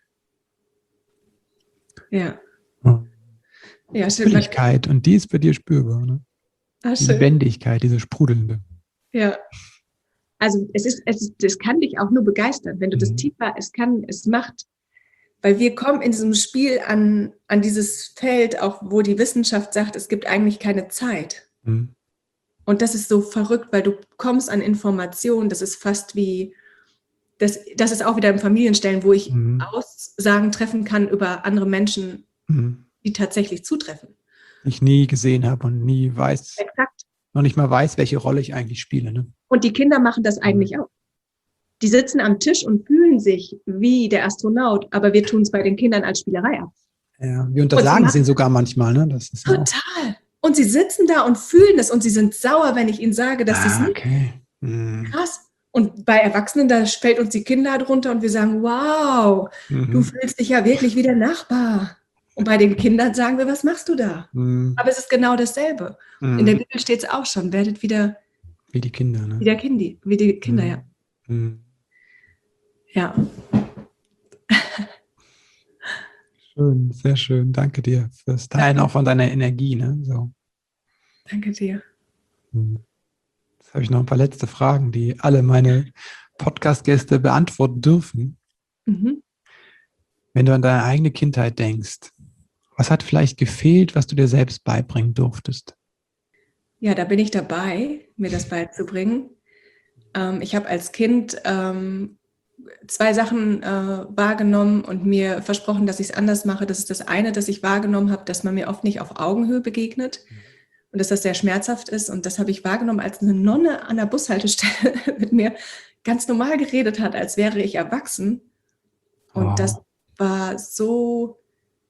B: Ja.
C: ja,
B: Ja, schön.
C: Fröhlichkeit und die ist bei dir spürbar, ne?
B: Ah,
C: Die
B: schön.
C: Lebendigkeit, diese sprudelnde.
B: Ja. Also es ist, es ist, das kann dich auch nur begeistern, wenn du das
C: Mhm.
B: tiefer, es kann, es macht, weil wir kommen in diesem Spiel an, an dieses Feld, auch wo die Wissenschaft sagt, es gibt eigentlich keine Zeit.
C: Mhm.
B: Und das ist so verrückt, weil du kommst an Informationen, das ist fast wie, das, das ist auch wieder im Familienstellen, wo ich
C: Mhm.
B: Aussagen treffen kann über andere Menschen,
C: Mhm.
B: die tatsächlich zutreffen.
C: Ich nie gesehen habe und nie weiß,
B: Exakt.
C: noch nicht mal weiß, welche Rolle ich eigentlich spiele, ne?
B: Und die Kinder machen das eigentlich auch. Die sitzen am Tisch und fühlen sich wie der Astronaut, aber wir tun es bei den Kindern als Spielerei ab.
C: Ja, wir untersagen
B: Und
C: es
B: sie
C: ihnen sogar manchmal, ne? Das ist ja auch,
B: Total. Und sie sitzen da und fühlen es und sie sind sauer, wenn ich ihnen sage, dass sie es
C: ah,
B: nicht.
C: okay. Mhm.
B: Krass. Und bei Erwachsenen, da fällt uns die Kinnlade runter und wir sagen, wow, du
C: Mhm.
B: fühlst dich ja wirklich wie der Nachbar. Und bei den Kindern sagen wir, was machst du da?
C: Mhm.
B: Aber es ist genau dasselbe. In der Bibel steht es auch schon, werdet wieder
C: Wie die Kinder, ne?
B: wie der Kindi, wie die Kinder, ja.
C: Mhm.
B: Ja.
C: Schön, sehr schön. Danke dir fürs Teilen auch von deiner Energie. Ne? So.
B: Danke dir.
C: Jetzt habe ich noch ein paar letzte Fragen, die alle meine Podcast-Gäste beantworten dürfen.
B: Mhm.
C: Wenn du an deine eigene Kindheit denkst, was hat vielleicht gefehlt, was du dir selbst beibringen durftest?
B: Ja, da bin ich dabei, mir das beizubringen. Ähm, ich habe als Kind ähm, zwei Sachen äh, wahrgenommen und mir versprochen, dass ich es anders mache. Das ist das eine, dass ich wahrgenommen habe, dass man mir oft nicht auf Augenhöhe begegnet und dass das sehr schmerzhaft ist. Und das habe ich wahrgenommen, als eine Nonne an der Bushaltestelle mit mir ganz normal geredet hat, als wäre ich erwachsen. Und
C: Oh.
B: das war so,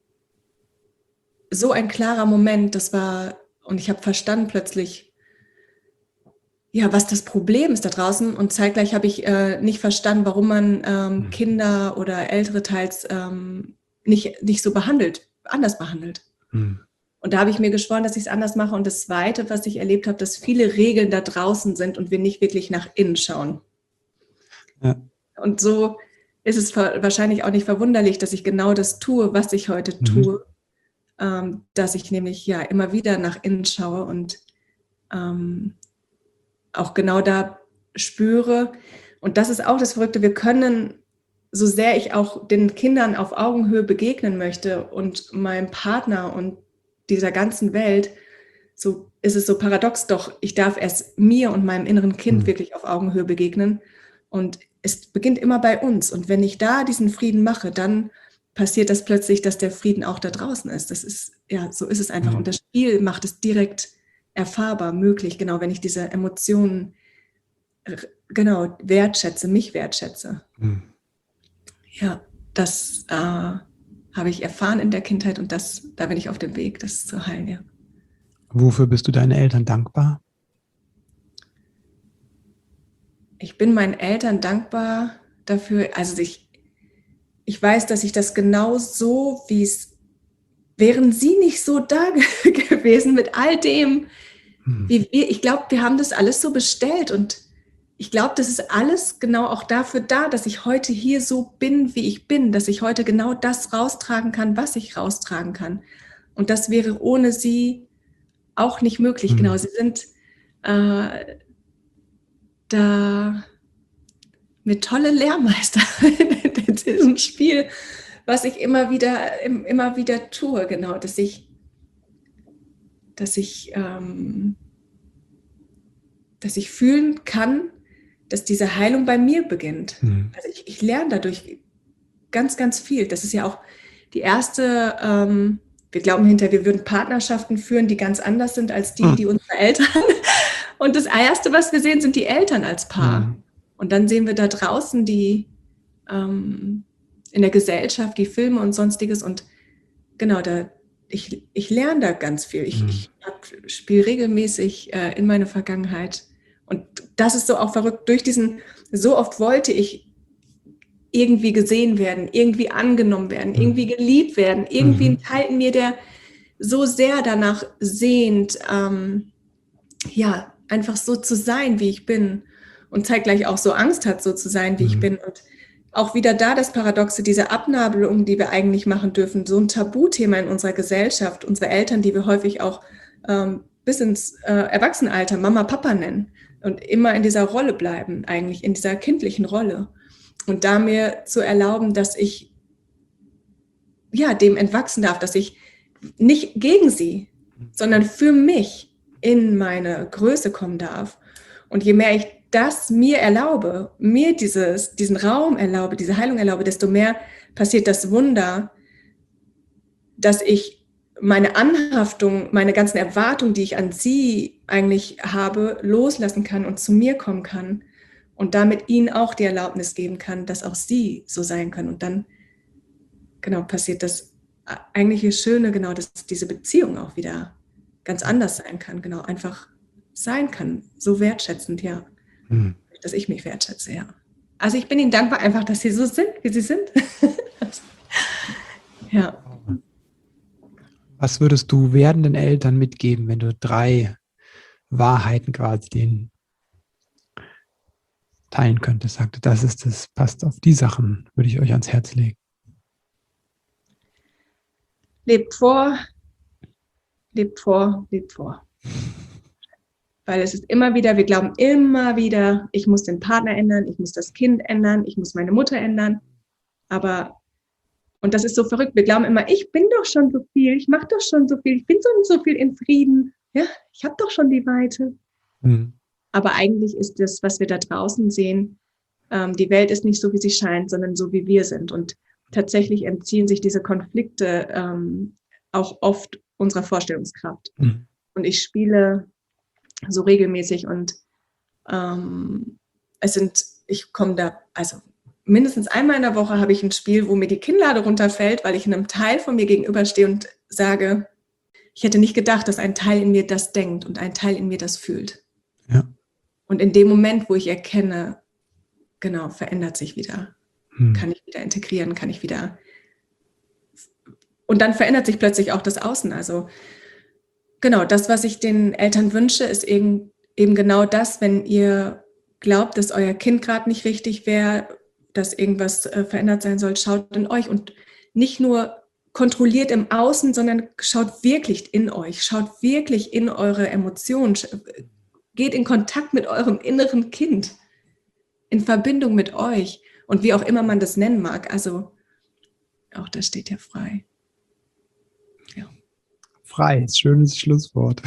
B: so ein klarer Moment. Das war, und ich habe verstanden plötzlich, ja, was das Problem ist da draußen. Und zeitgleich habe ich äh, nicht verstanden, warum man ähm,
C: Mhm.
B: Kinder oder Ältere teils ähm, nicht, nicht so behandelt, anders behandelt.
C: Mhm.
B: Und da habe ich mir geschworen, dass ich es anders mache. Und das Zweite, was ich erlebt habe, dass viele Regeln da draußen sind und wir nicht wirklich nach innen schauen.
C: Ja.
B: Und so ist es wahrscheinlich auch nicht verwunderlich, dass ich genau das tue, was ich heute
C: Mhm.
B: tue. Ähm, dass ich nämlich ja immer wieder nach innen schaue und ähm, auch genau da spüre. Und das ist auch das Verrückte, wir können, so sehr ich auch den Kindern auf Augenhöhe begegnen möchte und meinem Partner und dieser ganzen Welt, so ist es so paradox, doch ich darf erst mir und meinem inneren Kind
C: Mhm.
B: wirklich auf Augenhöhe begegnen. Und es beginnt immer bei uns. Und wenn ich da diesen Frieden mache, dann passiert das plötzlich, dass der Frieden auch da draußen ist. Das ist, ja, so ist es einfach.
C: Mhm.
B: Und das Spiel macht es direkt erfahrbar, möglich, genau, wenn ich diese Emotionen genau wertschätze, mich wertschätze.
C: Mhm.
B: Ja, das äh, habe ich erfahren in der Kindheit und das, da bin ich auf dem Weg, das zu heilen, ja.
C: Wofür bist du deinen Eltern dankbar?
B: Ich bin meinen Eltern dankbar dafür, also ich, ich weiß, dass ich das genau so, wie es, wären sie nicht so da gewesen mit all dem,
C: Mhm.
B: wie wir, ich glaube, wir haben das alles so bestellt und ich glaube, das ist alles genau auch dafür da, dass ich heute hier so bin, wie ich bin, dass ich heute genau das raustragen kann, was ich raustragen kann. Und das wäre ohne sie auch nicht möglich.
C: Mhm.
B: Genau, sie sind äh, da mit tolle Lehrmeister in diesem Spiel, was ich immer wieder, immer wieder tue, genau, dass ich, dass ich, ähm, dass ich fühlen kann, dass diese Heilung bei mir beginnt.
C: Mhm.
B: Also ich, ich lerne dadurch ganz, ganz viel. Das ist ja auch die erste, ähm, wir glauben hinterher, wir würden Partnerschaften führen, die ganz anders sind als die, die unsere Eltern. Und das Erste, was wir sehen, sind die Eltern als Paar.
C: Mhm.
B: Und dann sehen wir da draußen die, ähm, in der Gesellschaft, die Filme und Sonstiges. Und genau, da, ich, ich lerne da ganz viel. Ich,
C: Mhm.
B: ich spiele regelmäßig äh, in meine Vergangenheit. Und das ist so auch verrückt. Durch diesen, so oft wollte ich irgendwie gesehen werden, irgendwie angenommen werden,
C: Mhm.
B: irgendwie geliebt werden, irgendwie
C: Mhm.
B: ein Teil in mir, der so sehr danach sehnt, ähm, ja, einfach so zu sein, wie ich bin und zeitgleich auch so Angst hat, so zu sein, wie
C: Mhm.
B: ich bin. Und auch wieder da das Paradoxe, diese Abnabelung, die wir eigentlich machen dürfen, so ein Tabuthema in unserer Gesellschaft, unsere Eltern, die wir häufig auch ähm, bis ins äh, Erwachsenenalter Mama, Papa nennen und immer in dieser Rolle bleiben, eigentlich in dieser kindlichen Rolle. Und da mir zu erlauben, dass ich ja, dem entwachsen darf, dass ich nicht gegen sie, sondern für mich in meine Größe kommen darf. Und je mehr ich das mir erlaube, mir dieses, diesen Raum erlaube, diese Heilung erlaube, desto mehr passiert das Wunder, dass ich meine Anhaftung, meine ganzen Erwartungen, die ich an sie eigentlich habe, loslassen kann und zu mir kommen kann und damit ihnen auch die Erlaubnis geben kann, dass auch sie so sein können. Und dann genau passiert das eigentliche Schöne, genau, dass diese Beziehung auch wieder ganz anders sein kann, genau, einfach sein kann, so wertschätzend, ja,
C: Mhm.
B: dass ich mich wertschätze, ja. Also ich bin ihnen dankbar einfach, dass sie so sind, wie sie sind. Ja.
C: Was würdest du werdenden Eltern mitgeben, wenn du drei Wahrheiten quasi den teilen könntest, sagte, das ist das, passt auf die Sachen, würde ich euch ans Herz legen.
B: Lebt vor, lebt vor, lebt vor. Weil es ist immer wieder, wir glauben immer wieder, ich muss den Partner ändern, ich muss das Kind ändern, ich muss meine Mutter ändern. Aber, und das ist so verrückt, wir glauben immer, ich bin doch schon so viel, ich mache doch schon so viel, ich bin so, so viel in Frieden, ja, ich habe doch schon die Weite. Mhm. Aber eigentlich ist das, was wir da draußen sehen, ähm, die Welt ist nicht so, wie sie scheint, sondern so, wie wir sind. Und tatsächlich entziehen sich diese Konflikte ähm, auch oft unserer Vorstellungskraft. Mhm. Und ich spiele so regelmäßig und ähm, es sind, ich komme da, also mindestens einmal in der Woche habe ich ein Spiel, wo mir die Kinnlade runterfällt, weil ich einem Teil von mir gegenüberstehe und sage, ich hätte nicht gedacht, dass ein Teil in mir das denkt und ein Teil in mir das fühlt.
C: Ja.
B: Und in dem Moment, wo ich erkenne, genau, verändert sich wieder, hm. kann ich wieder integrieren, kann ich wieder, und dann verändert sich plötzlich auch das Außen. Also genau, das, was ich den Eltern wünsche, ist eben, eben genau das, wenn ihr glaubt, dass euer Kind gerade nicht richtig wäre, dass irgendwas äh, verändert sein soll, schaut in euch und nicht nur kontrolliert im Außen, sondern schaut wirklich in euch, schaut wirklich in eure Emotionen, geht in Kontakt mit eurem inneren Kind, in Verbindung mit euch und wie auch immer man das nennen mag. Also auch das steht ja frei. Ja.
C: Frei, schönes Schlusswort.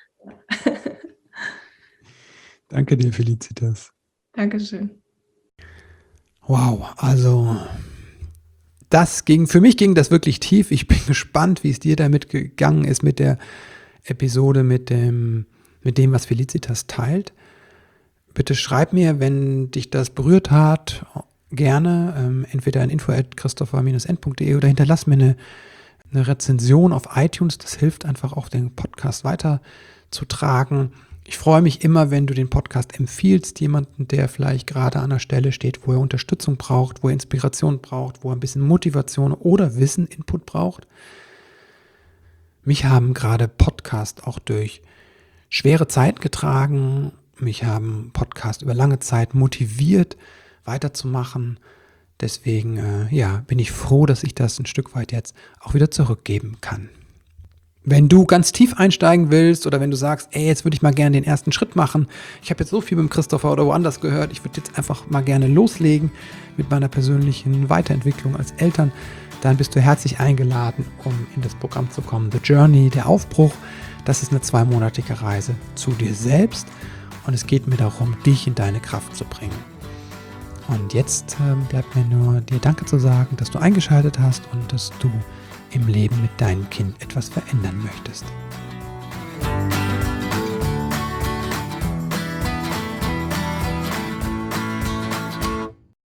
C: Danke dir, Felicitas.
B: Dankeschön.
C: Wow, also das ging, für mich ging das wirklich tief. Ich bin gespannt, wie es dir damit gegangen ist mit der Episode, mit dem, mit dem, was Felicitas teilt. Bitte schreib mir, wenn dich das berührt hat, gerne, ähm, entweder an info at christopher dash n punkt de oder hinterlass mir eine, eine Rezension auf iTunes. Das hilft einfach auch, den Podcast weiterzutragen. Ich freue mich immer, wenn du den Podcast empfiehlst, jemanden, der vielleicht gerade an der Stelle steht, wo er Unterstützung braucht, wo er Inspiration braucht, wo er ein bisschen Motivation oder Wissen, Input braucht. Mich haben gerade Podcasts auch durch schwere Zeit getragen. Mich haben Podcasts über lange Zeit motiviert, weiterzumachen. Deswegen äh, ja, bin ich froh, dass ich das ein Stück weit jetzt auch wieder zurückgeben kann. Wenn du ganz tief einsteigen willst oder wenn du sagst, ey, jetzt würde ich mal gerne den ersten Schritt machen. Ich habe jetzt so viel mit dem Christopher oder woanders gehört. Ich würde jetzt einfach mal gerne loslegen mit meiner persönlichen Weiterentwicklung als Eltern. Dann bist du herzlich eingeladen, um in das Programm zu kommen. The Journey, der Aufbruch. Das ist eine zweimonatige Reise zu dir selbst. Und es geht mir darum, dich in deine Kraft zu bringen. Und jetzt äh, bleibt mir nur dir Danke zu sagen, dass du eingeschaltet hast und dass du im Leben mit deinem Kind etwas verändern möchtest.